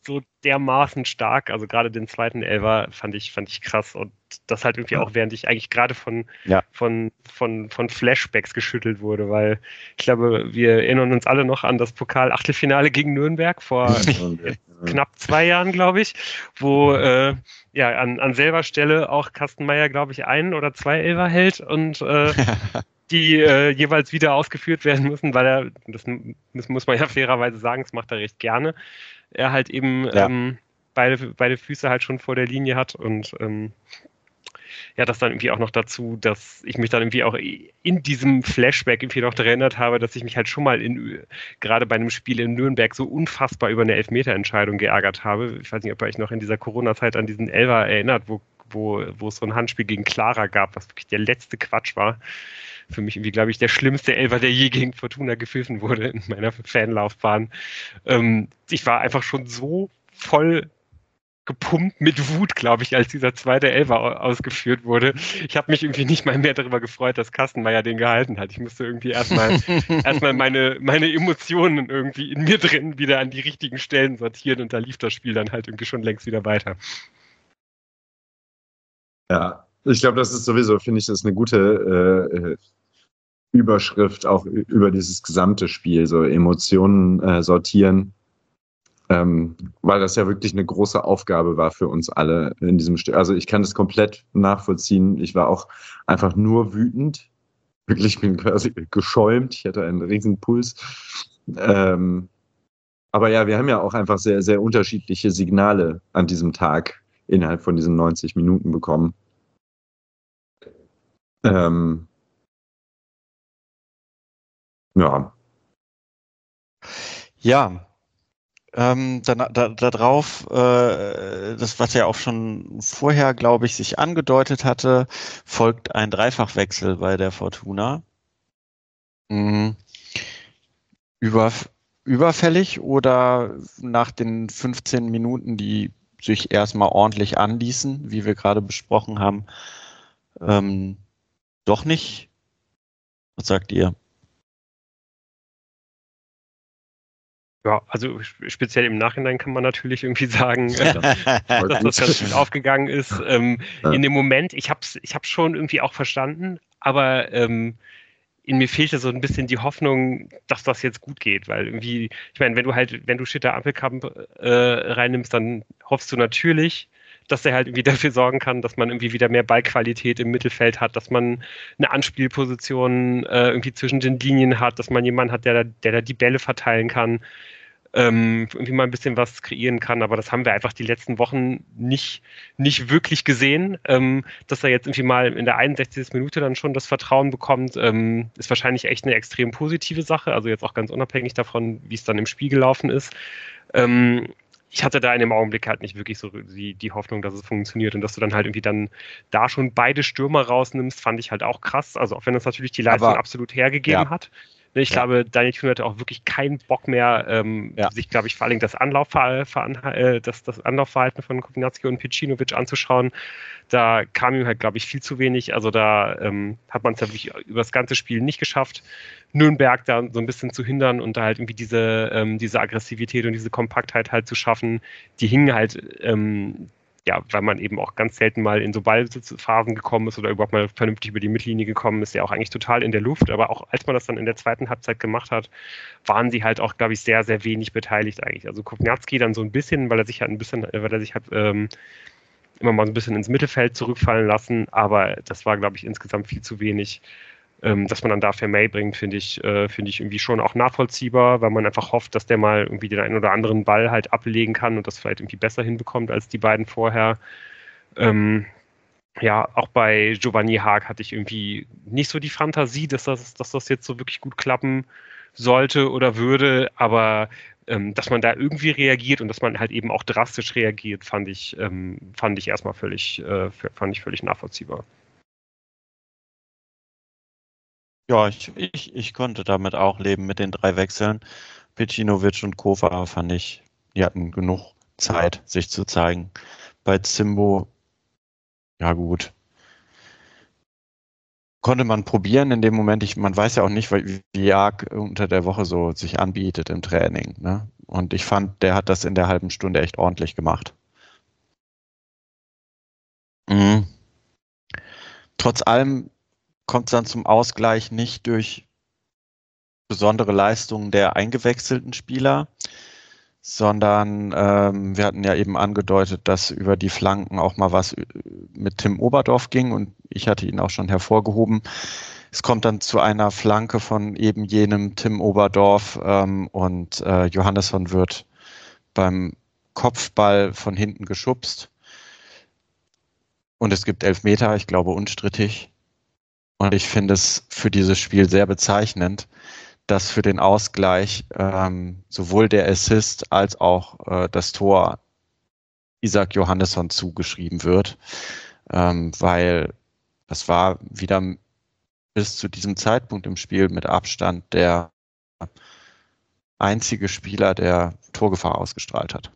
so dermaßen stark. Also gerade den zweiten Elfer fand ich, fand ich krass. Und das halt irgendwie auch, während ich eigentlich gerade von, Ja. von, von, von Flashbacks geschüttelt wurde, weil ich glaube, wir erinnern uns alle noch an das Pokal-Achtelfinale gegen Nürnberg vor knapp zwei Jahren, glaube ich, wo äh, ja an, an selber Stelle auch Kastenmeier, glaube ich, ein oder zwei Elfer hält und äh, die äh, jeweils wieder ausgeführt werden müssen, weil er, das, das muss man ja fairerweise sagen, das macht er recht gerne, er halt eben Ja. ähm, beide, beide Füße halt schon vor der Linie hat und ähm, ja, das dann irgendwie auch noch dazu, dass ich mich dann irgendwie auch in diesem Flashback irgendwie noch daran erinnert habe, dass ich mich halt schon mal in, gerade bei einem Spiel in Nürnberg so unfassbar über eine Elfmeterentscheidung geärgert habe. Ich weiß nicht, ob ihr euch noch in dieser Corona-Zeit an diesen Elfer erinnert, wo, wo, wo es so ein Handspiel gegen Clara gab, was wirklich der letzte Quatsch war. Für mich irgendwie, glaube ich, der schlimmste Elfer, der je gegen Fortuna gepfiffen wurde in meiner Fanlaufbahn. Ähm, ich war einfach schon so voll gepumpt mit Wut, glaube ich, als dieser zweite Elfer ausgeführt wurde. Ich habe mich irgendwie nicht mal mehr darüber gefreut, dass Kastenmeier den gehalten hat. Ich musste irgendwie erstmal erstmal meine, meine Emotionen irgendwie in mir drin wieder an die richtigen Stellen sortieren und da lief das Spiel dann halt irgendwie schon längst wieder weiter. Ja, ich glaube, das ist sowieso, finde ich, das ist eine gute äh, Überschrift auch über dieses gesamte Spiel, so Emotionen äh, sortieren. Ähm, weil das ja wirklich eine große Aufgabe war für uns alle in diesem Stück. Also ich kann das komplett nachvollziehen. Ich war auch einfach nur wütend. Wirklich, ich bin quasi geschäumt. Ich hatte einen riesen Puls. Ähm, aber ja, wir haben ja auch einfach sehr, sehr unterschiedliche Signale an diesem Tag innerhalb von diesen neunzig Minuten bekommen. Ähm, ja. Ja. Ähm, dann, da, da drauf, äh, das, was ja auch schon vorher, glaube ich, sich angedeutet hatte, folgt ein Dreifachwechsel bei der Fortuna. Mhm. Über, überfällig oder nach den fünfzehn Minuten, die sich erstmal ordentlich anließen, wie wir gerade besprochen haben, ähm, doch nicht? Was sagt ihr? Ja, also speziell im Nachhinein kann man natürlich irgendwie sagen, äh, dass das ganz gut aufgegangen ist. Ähm, Ja. In dem Moment, ich habe es ich hab's schon irgendwie auch verstanden, aber ähm, in mir fehlte so ein bisschen die Hoffnung, dass das jetzt gut geht, weil irgendwie, ich meine, wenn du halt, wenn du Schitter Appelkamp äh, reinnimmst, dann hoffst du natürlich, dass der halt irgendwie dafür sorgen kann, dass man irgendwie wieder mehr Ballqualität im Mittelfeld hat, dass man eine Anspielposition äh, irgendwie zwischen den Linien hat, dass man jemanden hat, der da, der da die Bälle verteilen kann, ähm, irgendwie mal ein bisschen was kreieren kann, aber das haben wir einfach die letzten Wochen nicht, nicht wirklich gesehen. Ähm, dass er jetzt irgendwie mal in der einundsechzigsten Minute dann schon das Vertrauen bekommt, ähm, ist wahrscheinlich echt eine extrem positive Sache, also jetzt auch ganz unabhängig davon, wie es dann im Spiel gelaufen ist. Ähm, ich hatte da in dem Augenblick halt nicht wirklich so die, die Hoffnung, dass es funktioniert und dass du dann halt irgendwie dann da schon beide Stürmer rausnimmst, fand ich halt auch krass, also auch wenn das natürlich die Leistung Aber, absolut hergegeben ja. hat. Ich Ja. glaube, Daniel Thun hatte auch wirklich keinen Bock mehr, ähm, Ja. sich, glaube ich, vor allem das, Anlaufver äh, das, das Anlaufverhalten von Kopniaczki und Picinovic anzuschauen. Da kam ihm halt, glaube ich, viel zu wenig. Also da ähm, hat man es ja wirklich über das ganze Spiel nicht geschafft, Nürnberg da so ein bisschen zu hindern und da halt irgendwie diese, ähm, diese Aggressivität und diese Kompaktheit halt zu schaffen. Die hingen halt ähm, ja, weil man eben auch ganz selten mal in so Ballphasen gekommen ist oder überhaupt mal vernünftig über die Mittellinie gekommen ist, ja auch eigentlich total in der Luft. Aber auch als man das dann in der zweiten Halbzeit gemacht hat, waren sie halt auch, glaube ich, sehr, sehr wenig beteiligt eigentlich. Also Kopniaczki dann so ein bisschen, weil er sich halt ein bisschen, weil er sich hat ähm, immer mal so ein bisschen ins Mittelfeld zurückfallen lassen, aber das war, glaube ich, insgesamt viel zu wenig. Ähm, dass man dann da Vermey bringt, finde ich, äh, finde ich irgendwie schon auch nachvollziehbar, weil man einfach hofft, dass der mal irgendwie den einen oder anderen Ball halt ablegen kann und das vielleicht irgendwie besser hinbekommt als die beiden vorher. Ähm, ja, auch bei Giovanni Haag hatte ich irgendwie nicht so die Fantasie, dass das, dass das jetzt so wirklich gut klappen sollte oder würde, aber ähm, dass man da irgendwie reagiert und dass man halt eben auch drastisch reagiert, fand ich, ähm, fand ich erstmal völlig, äh, fand ich völlig nachvollziehbar. Ja, ich, ich, ich konnte damit auch leben mit den drei Wechseln. Picinovic und Kofa fand ich, die hatten genug Zeit, sich zu zeigen. Bei Zimbo, ja gut. Konnte man probieren in dem Moment. Ich, man weiß ja auch nicht, wie, wie arg unter der Woche so sich anbietet im Training. Ne? Und ich fand, der hat das in der halben Stunde echt ordentlich gemacht. Mhm. Trotz allem kommt es dann zum Ausgleich nicht durch besondere Leistungen der eingewechselten Spieler, sondern ähm, wir hatten ja eben angedeutet, dass über die Flanken auch mal was mit Tim Oberdorf ging und ich hatte ihn auch schon hervorgehoben. Es kommt dann zu einer Flanke von eben jenem Tim Oberdorf ähm, und äh, Johannesson wird beim Kopfball von hinten geschubst und es gibt Elfmeter, ich glaube unstrittig. Und ich finde es für dieses Spiel sehr bezeichnend, dass für den Ausgleich ähm, sowohl der Assist als auch äh, das Tor Isaac Johannesson zugeschrieben wird, ähm, weil das war wieder bis zu diesem Zeitpunkt im Spiel mit Abstand der einzige Spieler, der Torgefahr ausgestrahlt hat.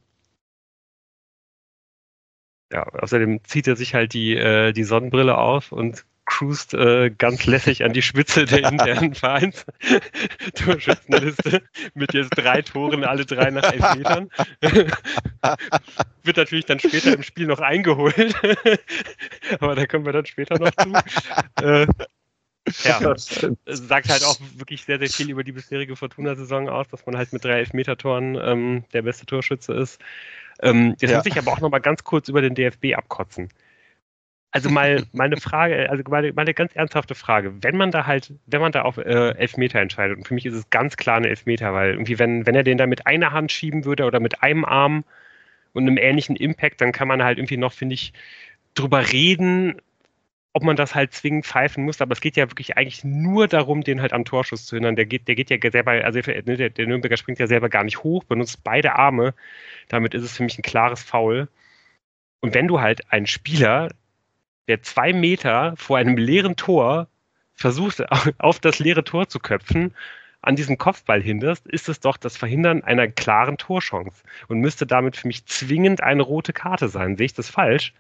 Ja, außerdem zieht er sich halt die, äh, die Sonnenbrille auf und cruist äh, ganz lässig an die Spitze der internen Vereins-Torschützenliste mit jetzt drei Toren, alle drei nach Elfmetern. Wird natürlich dann später im Spiel noch eingeholt. Aber da kommen wir dann später noch zu. Äh, ja, sagt halt auch wirklich sehr, sehr viel über die bisherige Fortuna-Saison aus, dass man halt mit drei Elfmeter-Toren ähm, der beste Torschütze ist. Ähm, jetzt ja. muss ich aber auch noch mal ganz kurz über den D F B abkotzen. Also mal, mal eine Frage, also mal, mal eine ganz ernsthafte Frage. Wenn man da halt, wenn man da auf äh, Elfmeter entscheidet, und für mich ist es ganz klar eine Elfmeter, weil irgendwie, wenn, wenn er den da mit einer Hand schieben würde oder mit einem Arm und einem ähnlichen Impact, dann kann man halt irgendwie noch, finde ich, drüber reden, ob man das halt zwingend pfeifen muss, aber es geht ja wirklich eigentlich nur darum, den halt am Torschuss zu hindern. Der geht, der geht ja selber, also der, der Nürnberger springt ja selber gar nicht hoch, benutzt beide Arme. Damit ist es für mich ein klares Foul. Und wenn du halt einen Spieler, der zwei Meter vor einem leeren Tor versucht, auf das leere Tor zu köpfen, an diesen Kopfball hinderst, ist es doch das Verhindern einer klaren Torchance und müsste damit für mich zwingend eine rote Karte sein. Sehe ich das falsch?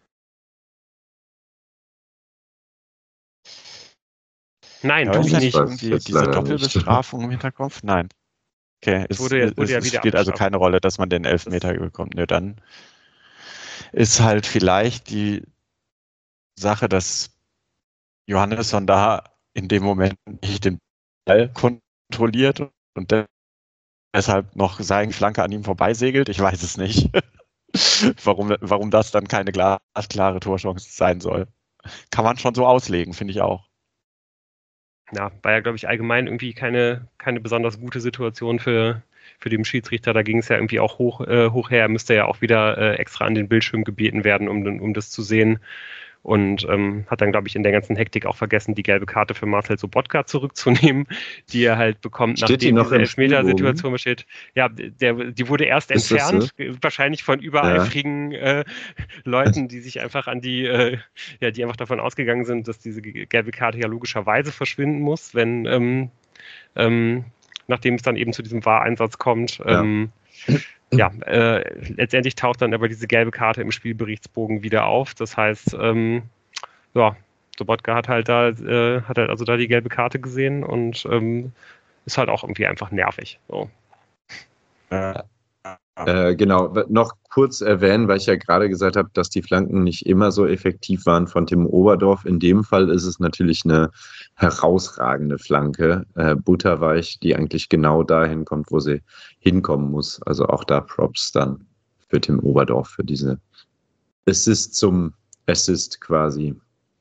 Nein, ja, du ist nicht. Irgendwie diese Doppelbestrafung im Hinterkopf? Nein. Okay, es, wurde, es, wurde ja es wieder spielt also keine Rolle, dass man den Elfmeter bekommt. Nö, dann ist halt vielleicht die Sache, dass Johannesson da in dem Moment nicht den Ball kontrolliert und deshalb noch seine Flanke an ihm vorbeisegelt. Ich weiß es nicht, warum, warum das dann keine glasklare Torchance sein soll. Kann man schon so auslegen, finde ich auch. Ja, war ja, glaube ich, allgemein irgendwie keine, keine besonders gute Situation für, für den Schiedsrichter. Da ging es ja irgendwie auch hoch, äh, hoch her. Er müsste ja auch wieder äh, extra an den Bildschirm gebeten werden, um, um das zu sehen. Und ähm, hat dann, glaube ich, in der ganzen Hektik auch vergessen, die gelbe Karte für Marcel Sobotka zurückzunehmen, die er halt bekommt, steht nachdem die noch diese Elfmeter-Situation besteht. besteht. Ja, der, die wurde erst Ist entfernt, so? wahrscheinlich von übereifrigen äh, Leuten, die sich einfach an die, äh, ja, die einfach davon ausgegangen sind, dass diese gelbe Karte ja logischerweise verschwinden muss, wenn, ähm, ähm, nachdem es dann eben zu diesem V A R-Einsatz kommt. Ähm, ja. Ja, äh, letztendlich taucht dann aber diese gelbe Karte im Spielberichtsbogen wieder auf. Das heißt, ähm, ja, Sobotka hat halt da, äh, hat halt also da die gelbe Karte gesehen und ähm, ist halt auch irgendwie einfach nervig. So. Äh, äh, genau, noch kurz erwähnen, weil ich ja gerade gesagt habe, dass die Flanken nicht immer so effektiv waren von Tim Oberdorf. In dem Fall ist es natürlich eine herausragende Flanke, äh, butterweich, die eigentlich genau dahin kommt, wo sie hinkommen muss. Also auch da Props dann für Tim Oberdorf, für diese Assist zum Assist quasi.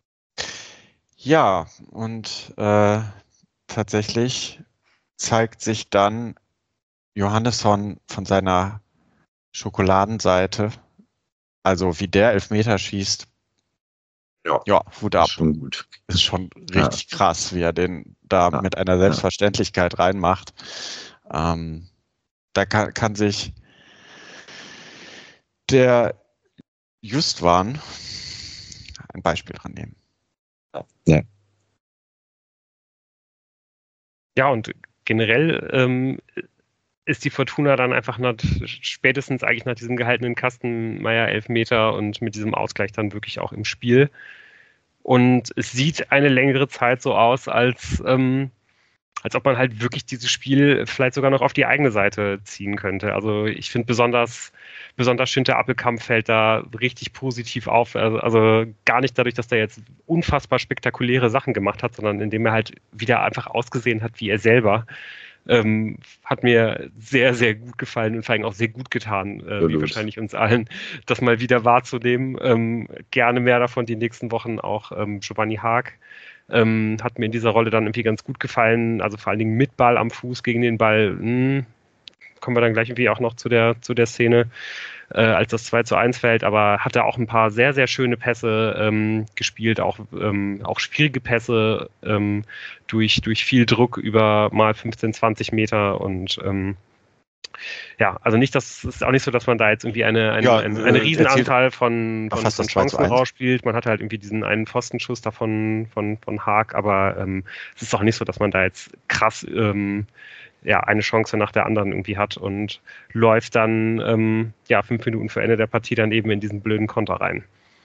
Ja, und äh, tatsächlich zeigt sich dann Johannesson von seiner Schokoladenseite, also wie der Elfmeter schießt, ja, ja, Hut ab. Ist schon gut. Ist schon richtig ja. krass, wie er den da ja. mit einer Selbstverständlichkeit ja. reinmacht. Ähm, da kann, kann sich der Justwan ein Beispiel dran nehmen. Ja. Ja, und generell ähm, ist die Fortuna dann einfach nach, spätestens eigentlich nach diesem gehaltenen Kastenmeier-Elfmeter und mit diesem Ausgleich dann wirklich auch im Spiel. Und es sieht eine längere Zeit so aus, als, ähm, als ob man halt wirklich dieses Spiel vielleicht sogar noch auf die eigene Seite ziehen könnte. Also ich finde besonders, besonders Schinter Appelkamp fällt da richtig positiv auf. Also, also gar nicht dadurch, dass der jetzt unfassbar spektakuläre Sachen gemacht hat, sondern indem er halt wieder einfach ausgesehen hat wie er selber. Ähm, hat mir sehr, sehr gut gefallen und vor allem auch sehr gut getan, äh, wie wahrscheinlich uns allen, das mal wieder wahrzunehmen. Ähm, gerne mehr davon die nächsten Wochen auch ähm, Giovanni Haag. Ähm, hat mir in dieser Rolle dann irgendwie ganz gut gefallen, also vor allen Dingen mit Ball am Fuß gegen den Ball. Mh, kommen wir dann gleich irgendwie auch noch zu der, zu der Szene, äh, als das zwei zu eins fällt, aber hat er auch ein paar sehr, sehr schöne Pässe ähm, gespielt, auch, ähm, auch schwierige Pässe ähm, durch, durch viel Druck über mal fünfzehn, zwanzig Meter und ähm, ja, also nicht, das ist auch nicht so, dass man da jetzt irgendwie eine, eine, Ja, eine, eine äh, Riesenanzahl von, von, fast von das zwei zu Chancen eins. rausspielt. Man hatte halt irgendwie diesen einen Pfostenschuss davon von, von Haag, aber ähm, es ist auch nicht so, dass man da jetzt krass ähm, ja, eine Chance nach der anderen irgendwie hat und läuft dann ähm, ja, fünf Minuten vor Ende der Partie dann eben in diesen blöden Konter rein.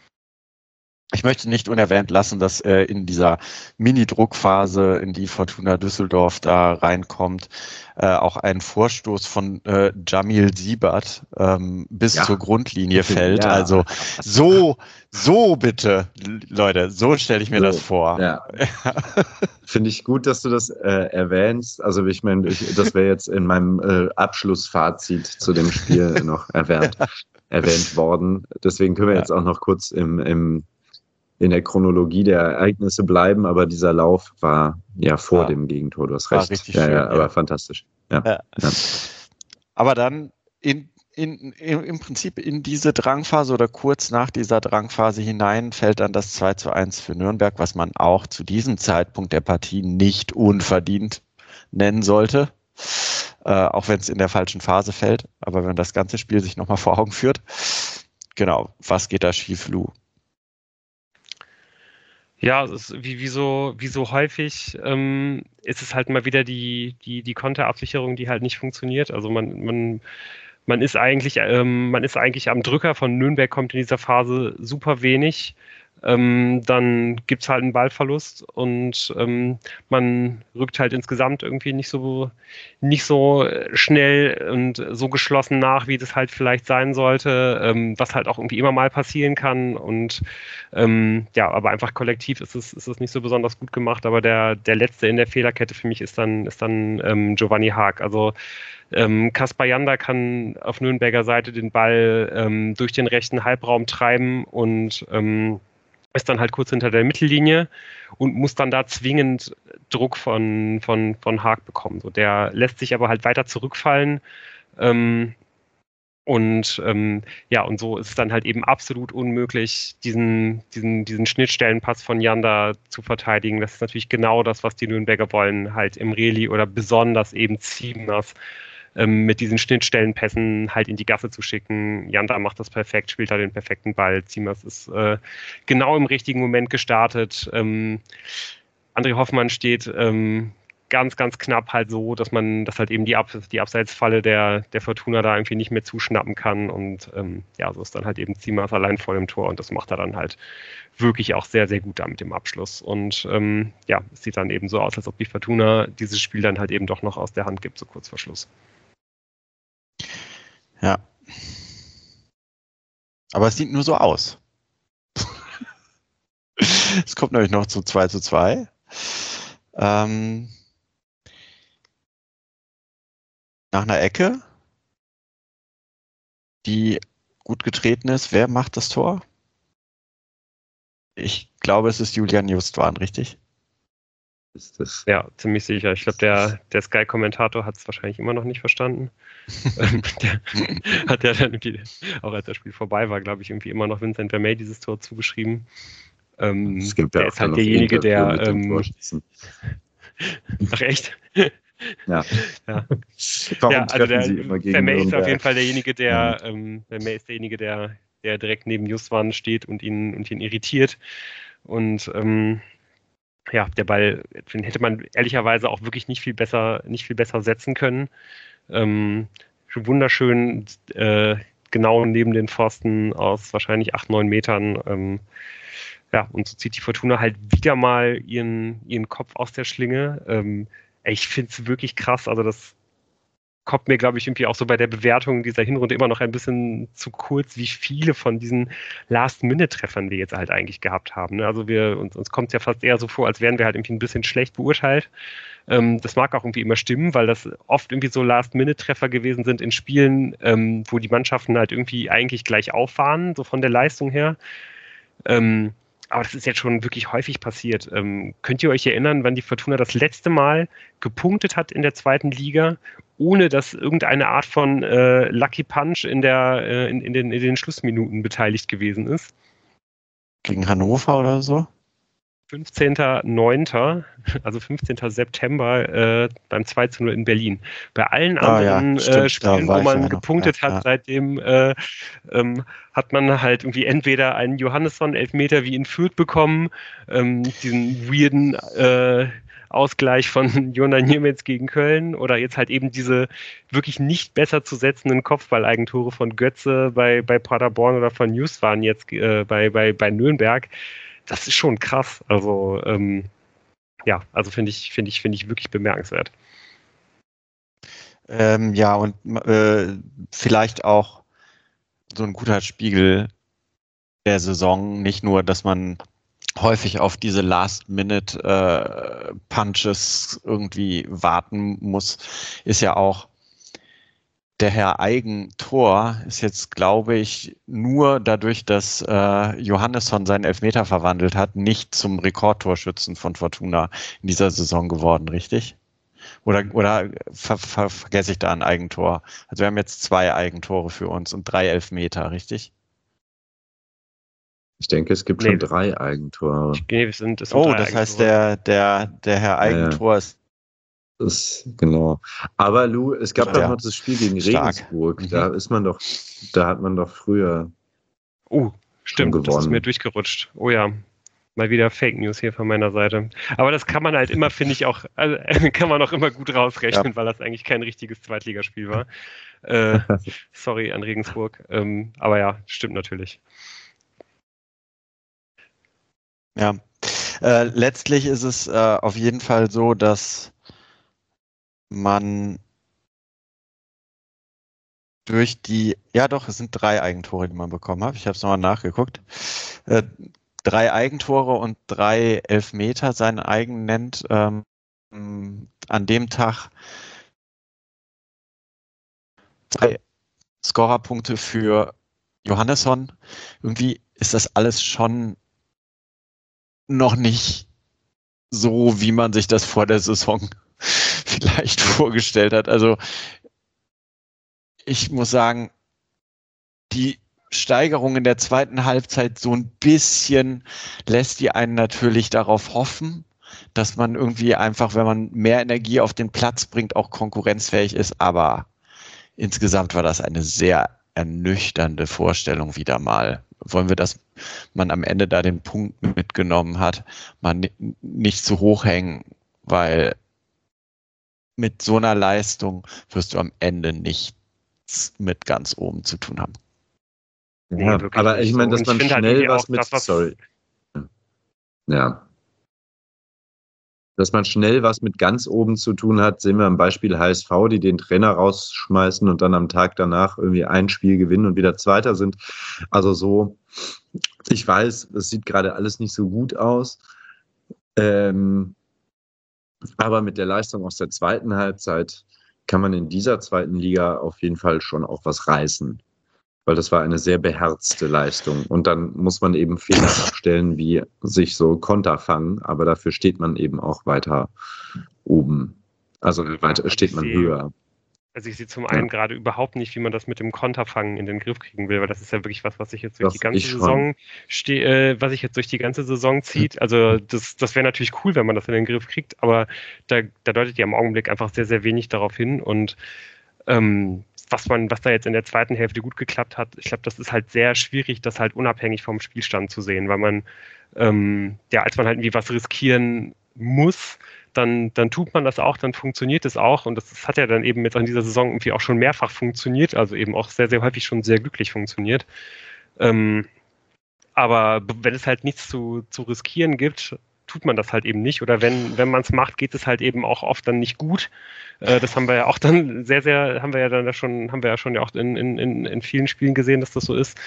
Ich möchte nicht unerwähnt lassen, dass äh, in dieser Mini-Druckphase, in die Fortuna Düsseldorf da reinkommt, äh, auch ein Vorstoß von äh, Jamil Siebert ähm, bis Ja. zur Grundlinie fällt. Ja. Also so, so bitte, Leute, so stelle ich mir So, das vor. Ja. Finde ich gut, dass du das äh, erwähnst. Also ich meine, ich, das wäre jetzt in meinem äh, Abschlussfazit zu dem Spiel noch erwähnt, erwähnt worden. Deswegen können wir Ja. jetzt auch noch kurz im, im in der Chronologie der Ereignisse bleiben, aber dieser Lauf war ja vor War- dem Gegentor, du hast war recht. richtig ja, schön, ja, ja. aber fantastisch. Ja. Ja. Ja. Aber dann in, in, in, im Prinzip in diese Drangphase oder kurz nach dieser Drangphase hinein fällt dann das zwei zu eins für Nürnberg, was man auch zu diesem Zeitpunkt der Partie nicht unverdient nennen sollte. Äh, auch wenn es in der falschen Phase fällt. Aber wenn man das ganze Spiel sich nochmal vor Augen führt. Genau, was geht da schief, Lou? Ja, es ist wie, wie, so, wie so häufig ähm, ist es halt mal wieder die, die, die Konterabsicherung, die halt nicht funktioniert. Also man, man, man ist eigentlich, ähm, man ist eigentlich am Drücker. Von Nürnberg kommt in dieser Phase super wenig. Ähm, dann gibt es halt einen Ballverlust und ähm, man rückt halt insgesamt irgendwie nicht so, nicht so schnell und so geschlossen nach, wie das halt vielleicht sein sollte, ähm, was halt auch irgendwie immer mal passieren kann. Und ähm, ja, aber einfach kollektiv ist es, ist es nicht so besonders gut gemacht. Aber der, der letzte in der Fehlerkette für mich ist dann, ist dann ähm, Giovanni Haag. Also ähm, Kaspar Janda kann auf Nürnberger Seite den Ball ähm, durch den rechten Halbraum treiben und ähm, ist dann halt kurz hinter der Mittellinie und muss dann da zwingend Druck von, von, von Haag bekommen. So, der lässt sich aber halt weiter zurückfallen. Ähm, und ähm, ja, und so ist es dann halt eben absolut unmöglich, diesen, diesen, diesen Schnittstellenpass von Janda zu verteidigen. Das ist natürlich genau das, was die Nürnberger wollen, halt im Reli oder besonders eben Ziemers ähm, mit diesen Schnittstellenpässen halt in die Gasse zu schicken. Janda macht das perfekt, spielt da den perfekten Ball. Ziemers ist äh, genau im richtigen Moment gestartet. Ähm, André Hoffmann steht ähm, ganz, ganz knapp halt so, dass man, dass halt eben die, Ab die Abseitsfalle der, der Fortuna da irgendwie nicht mehr zuschnappen kann und ähm, ja, so ist dann halt eben Ziemers allein vor dem Tor und das macht er dann halt wirklich auch sehr, sehr gut da mit dem Abschluss und ähm, ja, es sieht dann eben so aus, als ob die Fortuna dieses Spiel dann halt eben doch noch aus der Hand gibt, so kurz vor Schluss. Ja. Aber es sieht nur so aus. Es kommt nämlich noch zu zwei zu zwei. Ähm, nach einer Ecke, die gut getreten ist. Wer macht das Tor? Ich glaube, es ist Julian Justwan, richtig? Ist das Ja, ziemlich sicher. Ich glaube, der, der Sky-Kommentator hat es wahrscheinlich immer noch nicht verstanden. der hat ja dann irgendwie, auch als das Spiel vorbei war, glaube ich, irgendwie immer noch Vincent Vermey dieses Tor zugeschrieben. Ähm, es gibt der ja ist auch halt noch derjenige, Interview der. mit dem Ähm, Torschützen. ach, echt? Ja. ja. Warum ja, also treffen der Sie immer gegen Vermey ist auf Nürnberg? jeden Fall derjenige, der, ähm, Vermey ist derjenige, der, der direkt neben Justwan steht und ihn, und ihn irritiert. Und ähm, ja, der Ball, den hätte man ehrlicherweise auch wirklich nicht viel besser, nicht viel besser setzen können. Ähm, wunderschön, äh, genau neben den Pfosten aus wahrscheinlich acht, neun Metern. Ähm, ja, und so zieht die Fortuna halt wieder mal ihren, ihren Kopf aus der Schlinge. Ähm, ich finde es wirklich krass. Also das kommt mir, glaube ich, irgendwie auch so bei der Bewertung dieser Hinrunde immer noch ein bisschen zu kurz, wie viele von diesen Last-Minute-Treffern wir jetzt halt eigentlich gehabt haben. Ne? Also wir, uns, uns kommt es ja fast eher so vor, als wären wir halt irgendwie ein bisschen schlecht beurteilt. Ähm, das mag auch irgendwie immer stimmen, weil das oft irgendwie so Last-Minute-Treffer gewesen sind in Spielen, ähm, wo die Mannschaften halt irgendwie eigentlich gleich auf waren, so von der Leistung her. Ähm, aber das ist jetzt schon wirklich häufig passiert. Ähm, könnt ihr euch erinnern, wann die Fortuna das letzte Mal gepunktet hat in der zweiten Liga, ohne dass irgendeine Art von äh, Lucky Punch in, der, äh, in, in, den, in den Schlussminuten beteiligt gewesen ist? Gegen Hannover oder so? fünfzehnter neunter, also fünfzehnter September äh, beim zwei zu null in Berlin. Bei allen Ah, anderen ja, stimmt, äh, Spielen, wo ich man ja gepunktet noch, ja, hat, ja. seitdem äh, ähm, hat man halt irgendwie entweder einen Johannesson-Elfmeter wie in Fürth bekommen, ähm, diesen weirden äh, Ausgleich von Jona Niemetz gegen Köln oder jetzt halt eben diese wirklich nicht besser zu setzenden Kopfballeigentore von Götze bei, bei Paderborn oder von News waren jetzt äh, bei, bei, bei Nürnberg. Das ist schon krass. Also, ähm, ja, also finde ich, finde ich, finde ich wirklich bemerkenswert. Ähm, ja, und äh, vielleicht auch so ein guter Spiegel der Saison, nicht nur, dass man häufig auf diese Last-Minute-Punches äh, irgendwie warten muss, ist ja auch, der Herr Eigentor ist jetzt, glaube ich, nur dadurch, dass äh, Johannesson seinen Elfmeter verwandelt hat, nicht zum Rekordtorschützen von Fortuna in dieser Saison geworden, richtig? Oder, oder ver, ver, vergesse ich da ein Eigentor? Also wir haben jetzt zwei Eigentore für uns und drei Elfmeter, richtig? Ich denke, es gibt Nee. schon drei Eigentore. Nee, es sind, es sind Oh, drei das heißt, Eigentore. der, der, der Herr Eigentor Ja, ist das, genau. Aber Lou, es gab doch Ja. noch das Spiel gegen Stark. Regensburg. Mhm. Da ist man doch, da hat man doch früher Oh, schon stimmt, das ist mir gewonnen. durchgerutscht. Oh ja, mal wieder Fake News hier von meiner Seite. Aber das kann man halt immer, finde ich auch, also, kann man auch immer gut rausrechnen, Ja. weil das eigentlich kein richtiges Zweitligaspiel war. Äh, sorry an Regensburg. Ähm, aber ja, stimmt natürlich. Ja, äh, letztlich ist es äh, auf jeden Fall so, dass man durch die, ja doch, es sind drei Eigentore, die man bekommen hat. Ich habe es nochmal nachgeguckt. Äh, drei Eigentore und drei Elfmeter seinen eigen nennt. Ähm, an dem Tag drei Scorerpunkte für Johannesson. Irgendwie ist das alles schon noch nicht so, wie man sich das vor der Saison vielleicht vorgestellt hat. Also ich muss sagen, die Steigerung in der zweiten Halbzeit so ein bisschen lässt die einen natürlich darauf hoffen, dass man irgendwie einfach, wenn man mehr Energie auf den Platz bringt, auch konkurrenzfähig ist. Aber insgesamt war das eine sehr ernüchternde Vorstellung wieder mal. Wollen wir, dass man am Ende da den Punkt mitgenommen hat, man nicht zu hoch hängen, weil mit so einer Leistung wirst du am Ende nichts mit ganz oben zu tun haben. Nee, Ja, wirklich aber nicht ich so. meine, dass Und ich man finde halt schnell irgendwie was auch mit, das, was- sorry. Ja. Dass man schnell was mit ganz oben zu tun hat, sehen wir am Beispiel H S V, die den Trainer rausschmeißen und dann am Tag danach irgendwie ein Spiel gewinnen und wieder Zweiter sind. Also so, ich weiß, es sieht gerade alles nicht so gut aus. Ähm, aber mit der Leistung aus der zweiten Halbzeit kann man in dieser zweiten Liga auf jeden Fall schon auch was reißen. Weil das war eine sehr beherzte Leistung. Und dann muss man eben Fehler abstellen, wie sich so Konter fangen, aber dafür steht man eben auch weiter oben. Also weiter, also steht ich man sehe- höher. Also ich sehe zum Ja. einen gerade überhaupt nicht, wie man das mit dem Konterfangen in den Griff kriegen will, weil das ist ja wirklich was, was sich jetzt durch Doch, die ganze ich schon. Saison ste äh, was sich jetzt durch die ganze Saison zieht. Also das, das wäre natürlich cool, wenn man das in den Griff kriegt, aber da, da deutet ja im Augenblick einfach sehr, sehr wenig darauf hin. Und ähm, was man, was da jetzt in der zweiten Hälfte gut geklappt hat, ich glaube, das ist halt sehr schwierig, das halt unabhängig vom Spielstand zu sehen, weil man, ähm, ja, als man halt irgendwie was riskieren muss, dann, dann tut man das auch, dann funktioniert es auch und das, das hat ja dann eben jetzt an dieser Saison irgendwie auch schon mehrfach funktioniert, also eben auch sehr, sehr häufig schon sehr glücklich funktioniert. Ähm, aber b- wenn es halt nichts zu, zu riskieren gibt, tut man das halt eben nicht. Oder wenn, wenn man es macht, geht es halt eben auch oft dann nicht gut. Äh, das haben wir ja auch dann sehr, sehr, haben wir ja dann schon, haben wir ja schon ja auch in, in, in, in vielen Spielen gesehen, dass das so ist.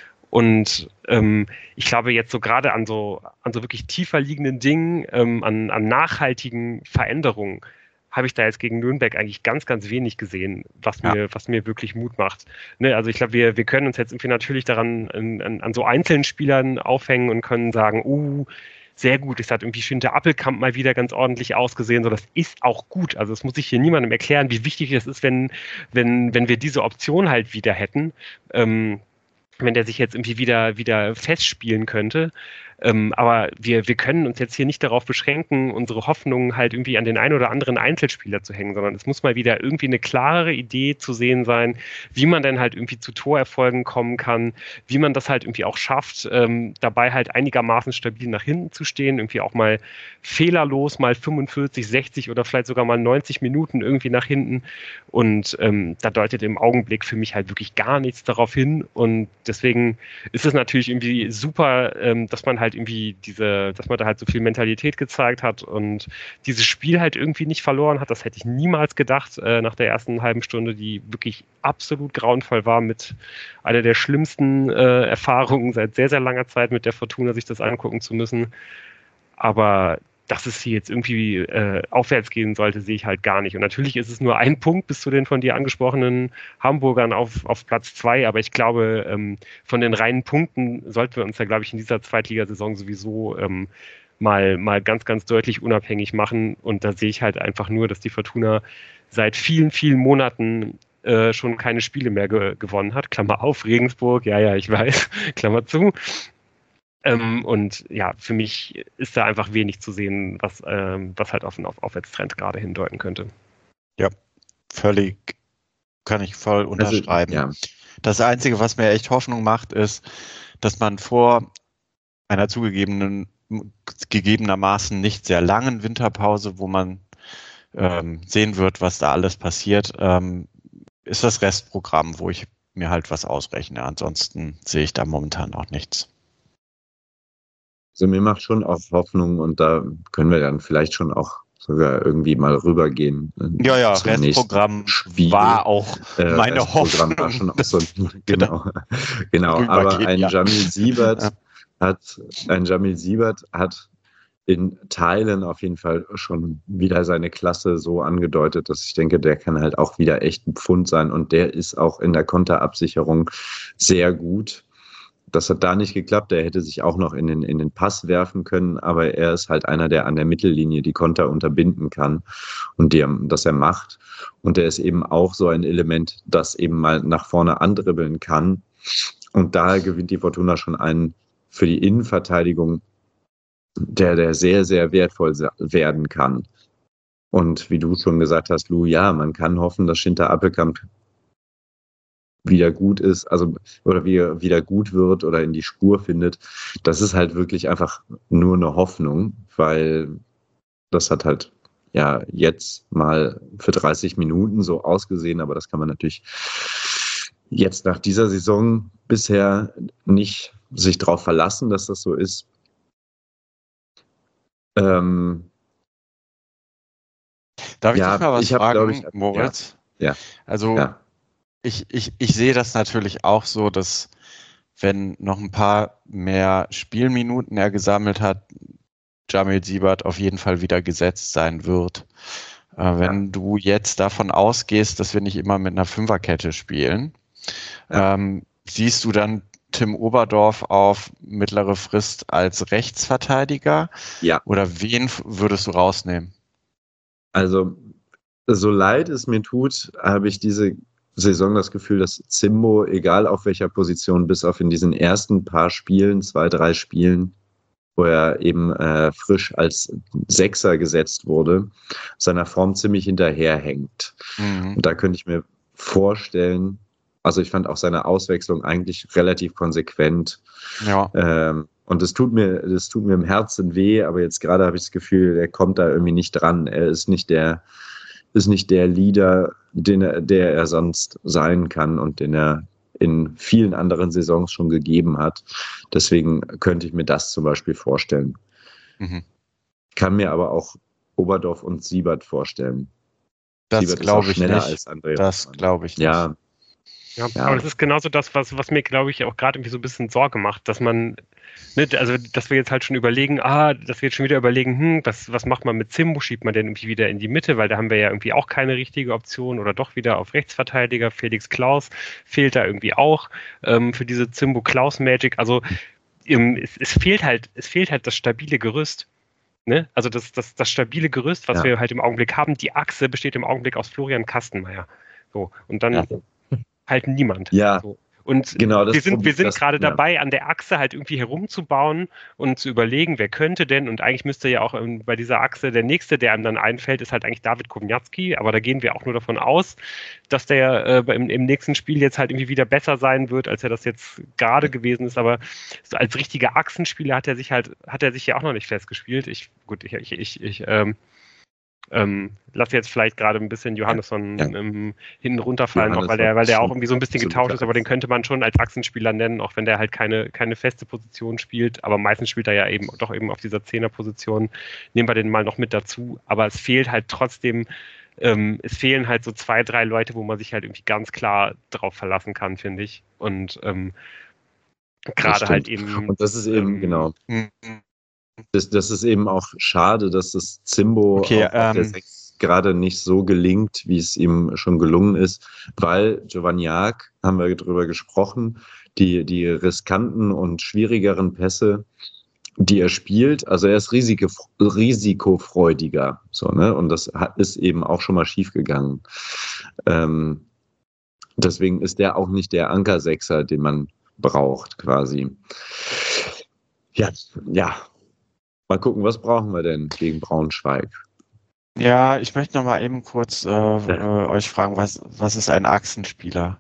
Und ähm, ich glaube jetzt so gerade an so, an so wirklich tiefer liegenden Dingen, ähm, an, an nachhaltigen Veränderungen, habe ich da jetzt gegen Nürnberg eigentlich ganz, ganz wenig gesehen, was mir, ja. was mir wirklich Mut macht. Ne, also ich glaube, wir, wir können uns jetzt irgendwie natürlich daran an, an, an so einzelnen Spielern aufhängen und können sagen, uh, sehr gut, es hat irgendwie Schinter Appelkamp mal wieder ganz ordentlich ausgesehen, so das ist auch gut. Also das muss ich hier niemandem erklären, wie wichtig es ist, wenn, wenn, wenn wir diese Option halt wieder hätten. Ähm, wenn der sich jetzt irgendwie wieder, wieder festspielen könnte. Ähm, aber wir, wir können uns jetzt hier nicht darauf beschränken, unsere Hoffnungen halt irgendwie an den einen oder anderen Einzelspieler zu hängen, sondern es muss mal wieder irgendwie eine klare Idee zu sehen sein, wie man dann halt irgendwie zu Torerfolgen kommen kann, wie man das halt irgendwie auch schafft, ähm, dabei halt einigermaßen stabil nach hinten zu stehen, irgendwie auch mal fehlerlos mal fünfundvierzig, sechzig oder vielleicht sogar mal neunzig Minuten irgendwie nach hinten. Und ähm, da deutet im Augenblick für mich halt wirklich gar nichts darauf hin. Und deswegen ist es natürlich irgendwie super, ähm, dass man halt irgendwie diese, dass man da halt so viel Mentalität gezeigt hat und dieses Spiel halt irgendwie nicht verloren hat. Das hätte ich niemals gedacht, äh, nach der ersten halben Stunde, die wirklich absolut grauenvoll war, mit einer der schlimmsten äh, Erfahrungen seit sehr, sehr langer Zeit mit der Fortuna, sich das angucken zu müssen. Aber dass es hier jetzt irgendwie äh, aufwärts gehen sollte, sehe ich halt gar nicht. Und natürlich ist es nur ein Punkt bis zu den von dir angesprochenen Hamburgern auf, auf Platz zwei, aber ich glaube, ähm, von den reinen Punkten sollten wir uns ja, glaube ich, in dieser Zweitligasaison sowieso ähm, mal, mal ganz, ganz deutlich unabhängig machen. Und da sehe ich halt einfach nur, dass die Fortuna seit vielen, vielen Monaten äh, schon keine Spiele mehr ge- gewonnen hat. Klammer auf, Regensburg, ja, ja, ich weiß, Klammer zu. Ähm, und ja, für mich ist da einfach wenig zu sehen, was, ähm, was halt auf einen auf Aufwärtstrend gerade hindeuten könnte. Ja, völlig, kann ich voll unterschreiben. Also, ja. Das Einzige, was mir echt Hoffnung macht, ist, dass man vor einer zugegebenen, gegebenermaßen nicht sehr langen Winterpause, wo man ähm, sehen wird, was da alles passiert, ähm, ist das Restprogramm, wo ich mir halt was ausrechne. Ansonsten sehe ich da momentan auch nichts. Also mir macht schon auch Hoffnung und da können wir dann vielleicht schon auch sogar irgendwie mal rübergehen. Ja, ja, Restprogramm war auch meine äh, Hoffnung. War schon auch so, genau, genau. Aber ein ja. Jamil Siebert ja. hat, ein Jamil Siebert hat in Teilen auf jeden Fall schon wieder seine Klasse so angedeutet, dass ich denke, der kann halt auch wieder echt ein Pfund sein und der ist auch in der Konterabsicherung sehr gut. Das hat da nicht geklappt, er hätte sich auch noch in den, in den Pass werfen können, aber er ist halt einer, der an der Mittellinie die Konter unterbinden kann und die, das er macht. Und er ist eben auch so ein Element, das eben mal nach vorne andribbeln kann. Und daher gewinnt die Fortuna schon einen für die Innenverteidigung, der, der sehr, sehr wertvoll werden kann. Und wie du schon gesagt hast, Lou, ja, man kann hoffen, dass Schinter Appelkamp wieder gut ist, also oder wie, wieder gut wird oder in die Spur findet. Das ist halt wirklich einfach nur eine Hoffnung, weil das hat halt ja jetzt mal für dreißig Minuten so ausgesehen, aber das kann man natürlich jetzt nach dieser Saison bisher nicht sich drauf verlassen, dass das so ist. Ähm, Darf ich ja, dich mal was ich hab, fragen, ich, Moritz? Ja. ja. Also ja. Ich, ich, ich sehe das natürlich auch so, dass wenn noch ein paar mehr Spielminuten er gesammelt hat, Jamil Siebert auf jeden Fall wieder gesetzt sein wird. Äh, wenn ja. du jetzt davon ausgehst, dass wir nicht immer mit einer Fünferkette spielen, ja. ähm, siehst du dann Tim Oberdorf auf mittlere Frist als Rechtsverteidiger? Ja. Oder wen würdest du rausnehmen? Also, so leid es mir tut, habe ich diese Saison das Gefühl, dass Zimbo, egal auf welcher Position, bis auf in diesen ersten paar Spielen, zwei, drei Spielen, wo er eben äh, frisch als Sechser gesetzt wurde, seiner Form ziemlich hinterherhängt. Mhm. Und da könnte ich mir vorstellen, also ich fand auch seine Auswechslung eigentlich relativ konsequent. Ja. Ähm, und es tut mir, das tut mir im Herzen weh, aber jetzt gerade habe ich das Gefühl, er kommt da irgendwie nicht dran. Er ist nicht der ist nicht der Leader, den er, der er sonst sein kann und den er in vielen anderen Saisons schon gegeben hat. Deswegen könnte ich mir das zum Beispiel vorstellen. Mhm. kann mir aber auch Oberdorf und Siebert vorstellen. Das glaube ich schneller nicht. als André Das Hoffmann. glaube ich nicht. Ja, Ja, Ja. aber das ist genauso das, was, was mir, glaube ich, auch gerade irgendwie so ein bisschen Sorge macht, dass man, ne, also dass wir jetzt halt schon überlegen, ah, dass wir jetzt schon wieder überlegen, hm, was, was macht man mit Zimbo? Schiebt man den irgendwie wieder in die Mitte, weil da haben wir ja irgendwie auch keine richtige Option oder doch wieder auf Rechtsverteidiger. Felix Klaus fehlt da irgendwie auch ähm, für diese Zimbo-Klaus-Magic. Also ähm, es, es fehlt halt, es fehlt halt das stabile Gerüst. Ne? Also das, das, das stabile Gerüst, was Ja. wir halt im Augenblick haben, die Achse besteht im Augenblick aus Florian Kastenmeier. So, und dann Ja. halt niemand. Ja. So. Und Genau, das wir sind, wir Problem- sind das- gerade ja. dabei, an der Achse halt irgendwie herumzubauen und zu überlegen, wer könnte denn, und eigentlich müsste ja auch ähm, bei dieser Achse der nächste, der einem dann einfällt, ist halt eigentlich David Kowniatski, aber da gehen wir auch nur davon aus, dass der äh, im, im nächsten Spiel jetzt halt irgendwie wieder besser sein wird, als er das jetzt gerade gewesen ist, aber so als richtiger Achsenspieler hat er sich halt, hat er sich ja auch noch nicht festgespielt. Ich, gut, ich, ich, ich, ich ähm, Ähm, lass jetzt vielleicht gerade ein bisschen Johannesson Ja. ähm, hinten runterfallen, auch weil Johannesson der, weil der ist auch schon irgendwie so ein bisschen absolute getauscht ist, aber den Achse. könnte man schon als Achsenspieler nennen, auch wenn der halt keine, keine feste Position spielt, aber meistens spielt er ja eben doch eben auf dieser Zehnerposition. Nehmen wir den mal noch mit dazu, aber es fehlt halt trotzdem, ähm, es fehlen halt so zwei, drei Leute, wo man sich halt irgendwie ganz klar drauf verlassen kann, finde ich. Und ähm, gerade halt stimmt. eben. Und das ist eben, ähm, genau. Mhm. Das, das ist eben auch schade, dass das Zimbo Okay, auf, auf der ähm, sechs gerade nicht so gelingt, wie es ihm schon gelungen ist, weil Giovagniak, haben wir drüber gesprochen, die, die riskanten und schwierigeren Pässe, die er spielt, also er ist risiko, risikofreudiger, so, ne? Und das hat, ist eben auch schon mal schiefgegangen. Ähm, deswegen ist der auch nicht der Ankersechser, den man braucht, quasi. Ja, ja. Mal gucken, was brauchen wir denn gegen Braunschweig? Ja, ich möchte noch mal eben kurz äh, äh, euch fragen, was, was ist ein Achsenspieler?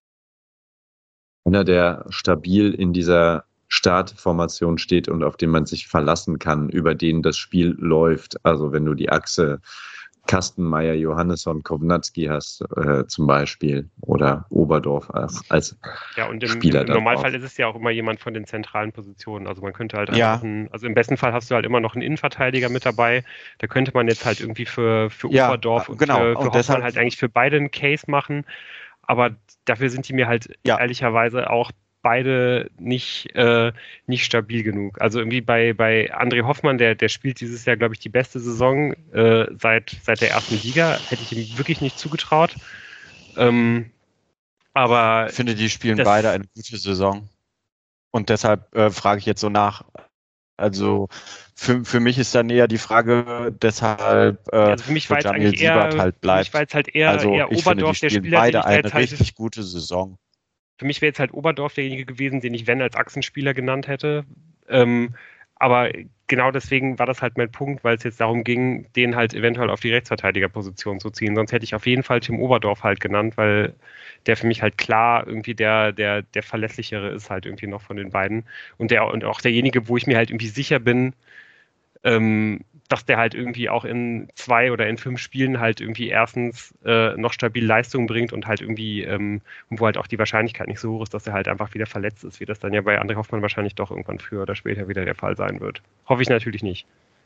Einer, der stabil in dieser Startformation steht und auf den man sich verlassen kann, über den das Spiel läuft. Also wenn du die Achse Kastenmeier, Johannesson, Kownatzki hast äh, zum Beispiel oder Oberdorf als, als Ja, und im, Spieler im, im da Normalfall drauf. ist es ja auch immer jemand von den zentralen Positionen. Also man könnte halt Ja. einfach einen, also im besten Fall hast du halt immer noch einen Innenverteidiger mit dabei. Da könnte man jetzt halt irgendwie für, für Ja, Oberdorf äh, und genau. für, für Und Hoffmann deshalb- halt eigentlich für beide einen Case machen. Aber dafür sind die mir halt Ja. ehrlicherweise auch beide nicht, äh, nicht stabil genug. Also irgendwie bei, bei André Hoffmann, der, der spielt dieses Jahr, glaube ich, die beste Saison äh, seit, seit der ersten Liga. Hätte ich ihm wirklich nicht zugetraut. Ähm, aber Ich finde, die spielen das- beide eine gute Saison. Und deshalb äh, frage ich jetzt so nach. Also für, für mich ist dann eher die Frage, deshalb äh, also für mich wo war jetzt Jamil eigentlich eher, Siebert halt für bleibt. mich war jetzt halt eher, Also eher ich finde, die Oberdorf, der spielen Spieler, den beide ich da eine jetzt halt, richtig gute Saison. für mich wäre jetzt halt Oberdorf derjenige gewesen, den ich, wenn, als Achsenspieler genannt hätte. Ähm, aber genau deswegen war das halt mein Punkt, weil es jetzt darum ging, den halt eventuell auf die Rechtsverteidigerposition zu ziehen. Sonst hätte ich auf jeden Fall Tim Oberdorf halt genannt, weil der für mich halt klar irgendwie der, der, der verlässlichere ist halt irgendwie noch von den beiden. Und der, und auch derjenige, wo ich mir halt irgendwie sicher bin, ähm, dass der halt irgendwie auch in zwei oder in fünf Spielen halt irgendwie erstens äh, noch stabil Leistung bringt und halt irgendwie, ähm, wo halt auch die Wahrscheinlichkeit nicht so hoch ist, dass er halt einfach wieder verletzt ist, wie das dann ja bei André Hoffmann wahrscheinlich doch irgendwann früher oder später wieder der Fall sein wird. Hoffe ich natürlich nicht.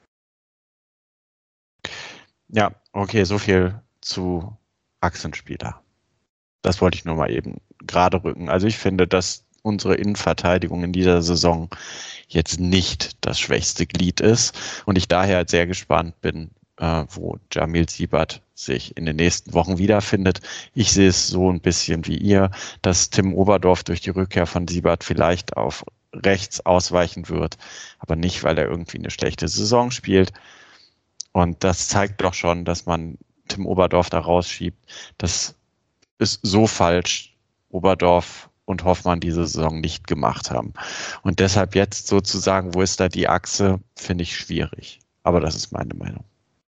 Ja, okay, so viel zu Achsenspieler. Das wollte ich nur mal eben gerade rücken. Also ich finde, dass unsere Innenverteidigung in dieser Saison jetzt nicht das schwächste Glied ist und ich daher sehr gespannt bin, äh, wo Jamil Siebert sich in den nächsten Wochen wiederfindet. Ich sehe es so ein bisschen wie ihr, dass Tim Oberdorf durch die Rückkehr von Siebert vielleicht auf rechts ausweichen wird, aber nicht, weil er irgendwie eine schlechte Saison spielt. Und das zeigt doch schon, dass man Tim Oberdorf da rausschiebt. Das ist so falsch, Oberdorf und Hoffmann diese Saison nicht gemacht haben. Und deshalb jetzt sozusagen, wo ist da die Achse, finde ich schwierig. Aber das ist meine Meinung.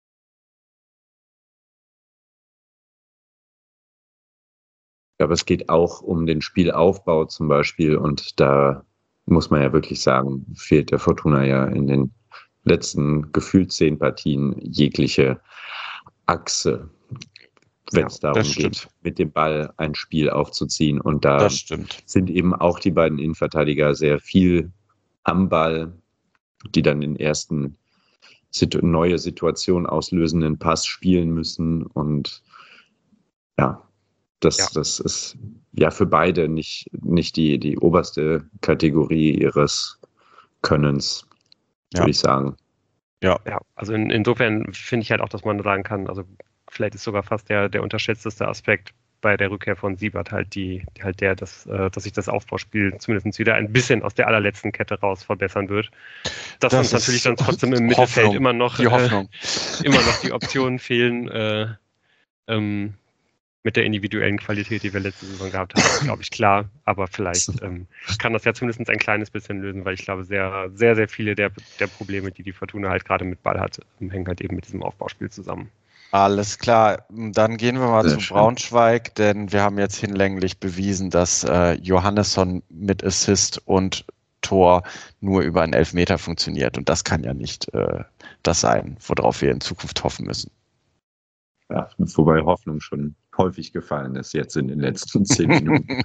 Aber es geht auch um den Spielaufbau zum Beispiel und da muss man ja wirklich sagen, fehlt der Fortuna ja in den letzten gefühlt zehn Partien jegliche Achse, wenn es Ja, darum das stimmt. geht, mit dem Ball ein Spiel aufzuziehen. Und da Das stimmt. sind eben auch die beiden Innenverteidiger sehr viel am Ball, die dann den ersten situ- neue Situation auslösenden Pass spielen müssen. Und ja, das, Ja. das ist ja für beide nicht, nicht die, die oberste Kategorie ihres Könnens, Ja. würde ich sagen. Ja, Ja, also in, insofern finde ich halt auch, dass man sagen kann, also vielleicht ist sogar fast der, der unterschätzteste Aspekt bei der Rückkehr von Siebert halt die, die halt der, dass, äh, dass sich das Aufbauspiel zumindest wieder ein bisschen aus der allerletzten Kette raus verbessern wird. Dass Das uns natürlich ist dann trotzdem im Mittelfeld Hoffnung, immer noch die äh, Hoffnung. immer noch die Optionen fehlen, äh, ähm, mit der individuellen Qualität, die wir letzte Saison gehabt haben, ist, glaube ich, klar. Aber vielleicht ähm, kann das ja zumindest ein kleines bisschen lösen, weil ich glaube, sehr, sehr, sehr viele der, der Probleme, die die Fortuna halt gerade mit Ball hat, hängen halt eben mit diesem Aufbauspiel zusammen. Alles klar, dann gehen wir mal Sehr zu schön. Braunschweig, denn wir haben jetzt hinlänglich bewiesen, dass äh, Johannesson mit Assist und Tor nur über einen Elfmeter funktioniert. Und das kann ja nicht äh, das sein, worauf wir in Zukunft hoffen müssen. Ja, wobei Hoffnung schon häufig gefallen ist jetzt in den letzten zehn Minuten.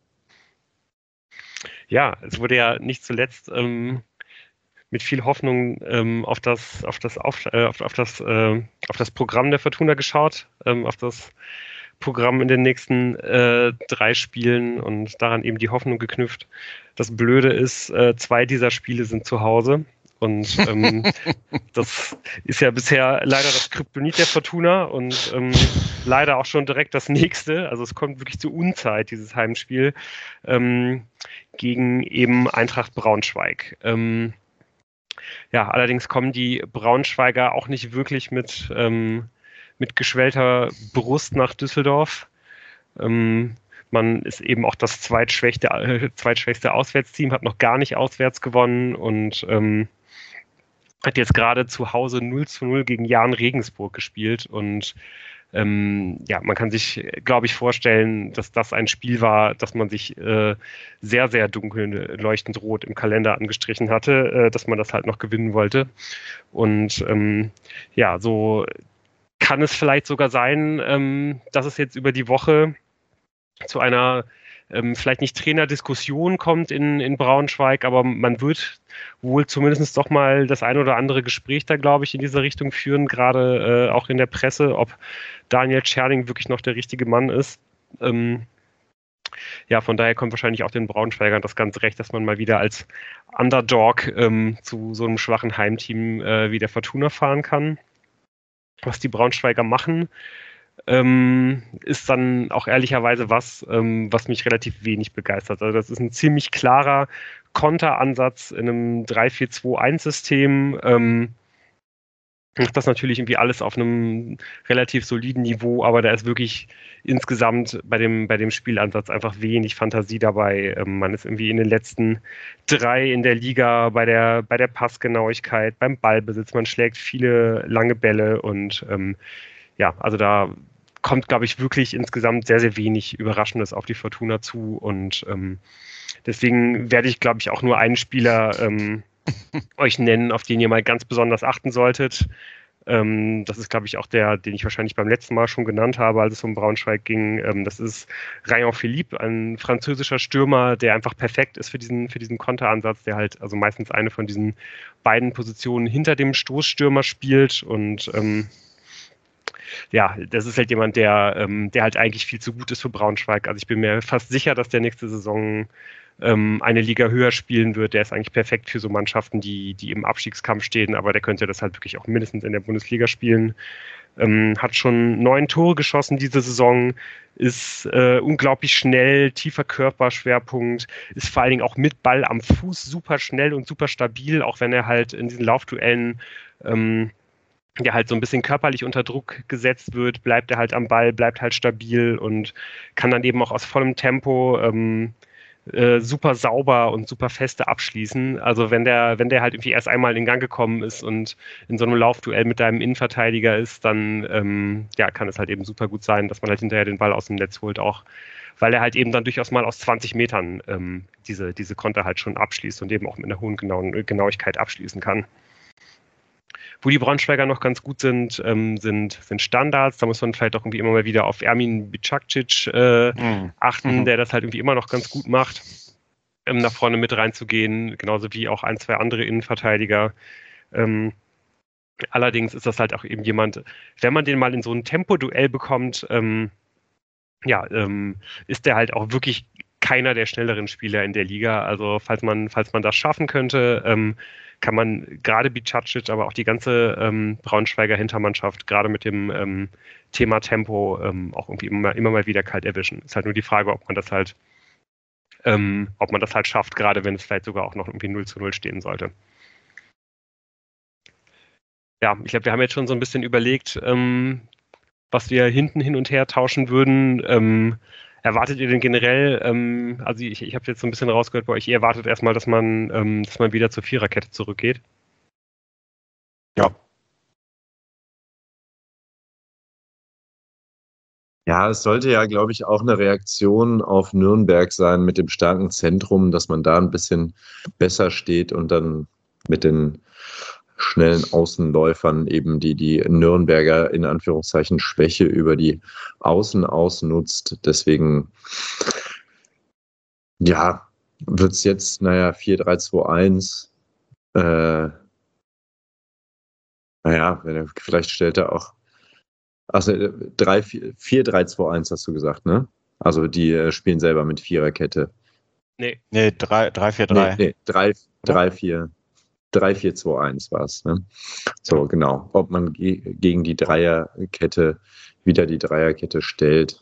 Ja, es wurde ja nicht zuletzt ähm, mit viel Hoffnung ähm, auf das, auf das, auf, äh, auf, auf das, äh, auf das Programm der Fortuna geschaut, ähm, auf das Programm in den nächsten äh, drei Spielen und daran eben die Hoffnung geknüpft. Das Blöde ist, äh, zwei dieser Spiele sind zu Hause. Und ähm, das ist ja bisher leider das Kryptonit der Fortuna und ähm, leider auch schon direkt das nächste. Also es kommt wirklich zur Unzeit, dieses Heimspiel ähm, gegen eben Eintracht Braunschweig. Ähm, ja, allerdings kommen die Braunschweiger auch nicht wirklich mit, ähm, mit geschwellter Brust nach Düsseldorf. Ähm, man ist eben auch das zweitschwächste, äh, zweitschwächste Auswärtsteam, hat noch gar nicht auswärts gewonnen und ähm, hat jetzt gerade zu Hause null zu null gegen Jahn Regensburg gespielt und ähm, ja, man kann sich, glaube ich, vorstellen, dass das ein Spiel war, das man sich äh, sehr, sehr dunkel leuchtend rot im Kalender angestrichen hatte, äh, dass man das halt noch gewinnen wollte. Und ähm, ja, so kann es vielleicht sogar sein, ähm, dass es jetzt über die Woche zu einer ähm, vielleicht nicht Trainerdiskussion kommt in, in Braunschweig, aber man wird wohl zumindest doch mal das ein oder andere Gespräch da, glaube ich, in diese Richtung führen, gerade äh, auch in der Presse, ob Daniel Tscherning wirklich noch der richtige Mann ist. Ähm, ja, von daher kommt wahrscheinlich auch den Braunschweigern das ganz recht, dass man mal wieder als Underdog ähm, zu so einem schwachen Heimteam äh, wie der Fortuna fahren kann. Was die Braunschweiger machen, ähm, ist dann auch ehrlicherweise was, ähm, was mich relativ wenig begeistert. Also das ist ein ziemlich klarer Konteransatz in einem drei vier zwei eins System. Ähm, macht das natürlich irgendwie alles auf einem relativ soliden Niveau, aber da ist wirklich insgesamt bei dem, bei dem Spielansatz einfach wenig Fantasie dabei. Ähm, man ist irgendwie in den letzten drei in der Liga bei der, bei der Passgenauigkeit, beim Ballbesitz. Man schlägt viele lange Bälle und ähm, ja, also da kommt, glaube ich, wirklich insgesamt sehr, sehr wenig Überraschendes auf die Fortuna zu und ähm, deswegen werde ich, glaube ich, auch nur einen Spieler ähm, euch nennen, auf den ihr mal ganz besonders achten solltet. Ähm, das ist, glaube ich, auch der, den ich wahrscheinlich beim letzten Mal schon genannt habe, als es um Braunschweig ging. Ähm, das ist Rayon Philippe, ein französischer Stürmer, der einfach perfekt ist für diesen, für diesen Konteransatz, der halt also meistens eine von diesen beiden Positionen hinter dem Stoßstürmer spielt und ähm, ja, das ist halt jemand, der, ähm, der halt eigentlich viel zu gut ist für Braunschweig. Also ich bin mir fast sicher, dass der nächste Saison ähm, eine Liga höher spielen wird. Der ist eigentlich perfekt für so Mannschaften, die, die im Abstiegskampf stehen, aber der könnte das halt wirklich auch mindestens in der Bundesliga spielen. Ähm, hat schon neun Tore geschossen diese Saison, ist äh, unglaublich schnell, tiefer Körperschwerpunkt, ist vor allen Dingen auch mit Ball am Fuß super schnell und super stabil, auch wenn er halt in diesen Laufduellen ähm, der halt so ein bisschen körperlich unter Druck gesetzt wird, bleibt er halt am Ball, bleibt halt stabil und kann dann eben auch aus vollem Tempo ähm, äh, super sauber und super feste abschließen. Also wenn der, wenn der halt irgendwie erst einmal in Gang gekommen ist und in so einem Laufduell mit deinem Innenverteidiger ist, dann ähm, ja, kann es halt eben super gut sein, dass man halt hinterher den Ball aus dem Netz holt, auch weil er halt eben dann durchaus mal aus zwanzig Metern ähm, diese, diese Konter halt schon abschließt und eben auch mit einer hohen Genau- Genauigkeit abschließen kann. Wo die Braunschweiger noch ganz gut sind, ähm, sind, sind Standards. Da muss man vielleicht auch irgendwie immer mal wieder auf Ermin Bicakcic äh, Mhm. achten, Mhm. der das halt irgendwie immer noch ganz gut macht, ähm, nach vorne mit reinzugehen, genauso wie auch ein, zwei andere Innenverteidiger. Ähm, Allerdings ist das halt auch eben jemand, wenn man den mal in so ein Tempoduell bekommt, ähm, ja, ähm, ist der halt auch wirklich keiner der schnelleren Spieler in der Liga. Also falls man, falls man das schaffen könnte, ähm, kann man gerade Bicacic, aber auch die ganze ähm, Braunschweiger Hintermannschaft gerade mit dem ähm, Thema Tempo ähm, auch irgendwie immer, immer mal wieder kalt erwischen. Ist halt nur die Frage, ob man das halt, ähm, ob man das halt schafft, gerade wenn es vielleicht sogar auch noch irgendwie null zu null stehen sollte. Ja, ich glaube, wir haben jetzt schon so ein bisschen überlegt, ähm, was wir hinten hin und her tauschen würden. Ähm, erwartet ihr denn generell, ähm, also ich, ich habe jetzt so ein bisschen rausgehört bei euch, ihr erwartet erstmal, dass man, ähm, dass man wieder zur Viererkette zurückgeht? Ja. Ja, es sollte ja, glaube ich, auch eine Reaktion auf Nürnberg sein mit dem starken Zentrum, dass man da ein bisschen besser steht und dann mit den schnellen Außenläufern eben die, die Nürnberger in Anführungszeichen Schwäche über die Außen ausnutzt. Deswegen, ja, wird es jetzt, naja, vier drei zwei eins. Äh, naja, vielleicht stellt er auch. Achso, vier drei zwei eins hast du gesagt, ne? Also die äh, spielen selber mit Viererkette. Nee. Nee, drei vier drei. Nee, nee drei vier zwei eins war es, ne? So, genau. Ob man ge- gegen die Dreierkette wieder die Dreierkette stellt.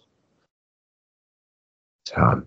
Tja.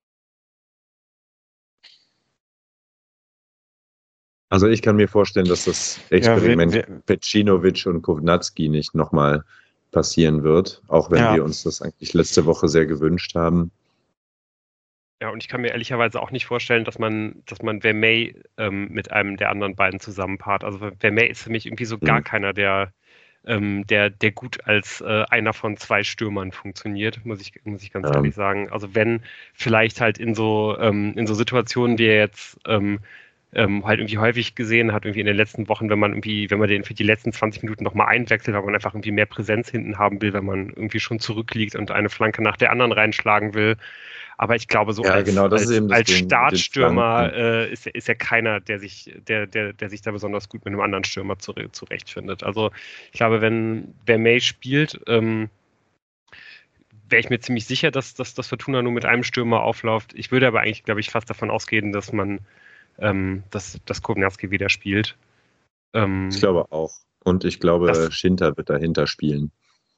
Also ich kann mir vorstellen, dass das Experiment ja, wir, wir, Pecinovic und Kovnatski nicht nochmal passieren wird, auch wenn ja. wir uns das eigentlich letzte Woche sehr gewünscht haben. Ja, und ich kann mir ehrlicherweise auch nicht vorstellen, dass man, dass man Vermey ähm, mit einem der anderen beiden zusammenpaart. Also Vermey ist für mich irgendwie so gar mhm. keiner, der, ähm, der, der gut als äh, einer von zwei Stürmern funktioniert, muss ich, muss ich ganz ja. ehrlich sagen. Also wenn vielleicht halt in so, ähm, in so Situationen, die er jetzt ähm, Ähm, halt irgendwie häufig gesehen hat, irgendwie in den letzten Wochen, wenn man irgendwie, wenn man den für die letzten zwanzig Minuten nochmal einwechselt, weil man einfach irgendwie mehr Präsenz hinten haben will, wenn man irgendwie schon zurückliegt und eine Flanke nach der anderen reinschlagen will. Aber ich glaube, so ja, als, genau, das als, ist eben das als Ding Startstürmer äh, ist, ist ja keiner, der sich, der, der, der sich da besonders gut mit einem anderen Stürmer zurechtfindet. Also ich glaube, wenn Vermey spielt, ähm, wäre ich mir ziemlich sicher, dass, dass das Fortuna nur mit einem Stürmer aufläuft. Ich würde aber eigentlich, glaube ich, fast davon ausgehen, dass man Ähm, dass, dass Kovnatski wieder spielt. Ähm, ich glaube auch. Und ich glaube, das, Schinter wird dahinter spielen.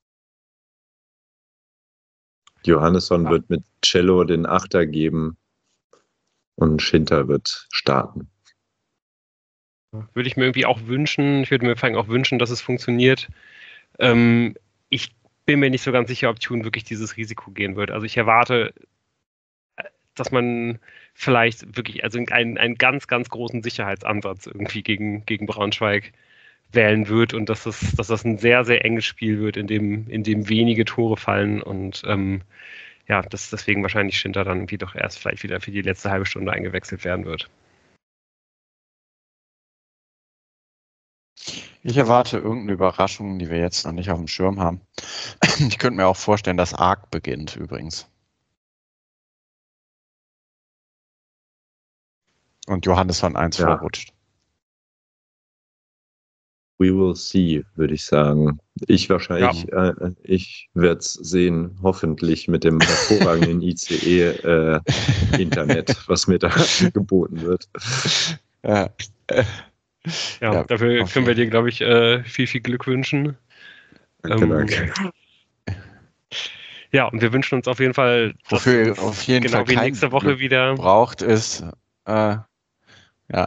Johannesson ah. wird mit Cello den Achter geben und Schinter wird starten. Würde ich mir irgendwie auch wünschen. Ich würde mir vor allem auch wünschen, dass es funktioniert. Ähm, ich bin mir nicht so ganz sicher, ob Thun wirklich dieses Risiko gehen wird. Also ich erwarte, dass man vielleicht wirklich also einen, einen ganz, ganz großen Sicherheitsansatz irgendwie gegen, gegen Braunschweig wählen wird und dass das, dass das ein sehr, sehr enges Spiel wird, in dem, in dem wenige Tore fallen und ähm, ja, dass deswegen wahrscheinlich Schinter dann irgendwie doch erst vielleicht wieder für die letzte halbe Stunde eingewechselt werden wird. Ich erwarte irgendeine Überraschung, die wir jetzt noch nicht auf dem Schirm haben. Ich könnte mir auch vorstellen, dass Arc beginnt übrigens. Und Johannesson eins ja. vorrutscht. We will see, würde ich sagen. Ich wahrscheinlich, ja. äh, ich werde es sehen, hoffentlich mit dem hervorragenden I C E-Internet, äh, was mir da geboten wird. Ja, ja, ja dafür können wir dir, glaube ich, äh, viel, viel Glück wünschen. Danke, ähm, danke. Ja, und wir wünschen uns auf jeden Fall, dass Wofür auf jeden genau Fall wie nächste Woche Glück wieder braucht, ist äh, ja.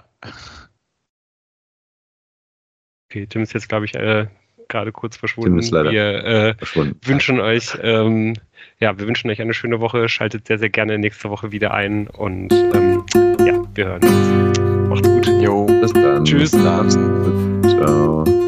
Okay, Tim ist jetzt, glaube ich, äh, gerade kurz verschwunden. Tim ist leider wir äh, verschwunden. wünschen euch, ähm, ja, wir wünschen euch eine schöne Woche. Schaltet sehr, sehr gerne nächste Woche wieder ein und ähm, ja, wir hören uns. Macht's gut. Jo, bis dann. Tschüss. Bis dann. Ciao.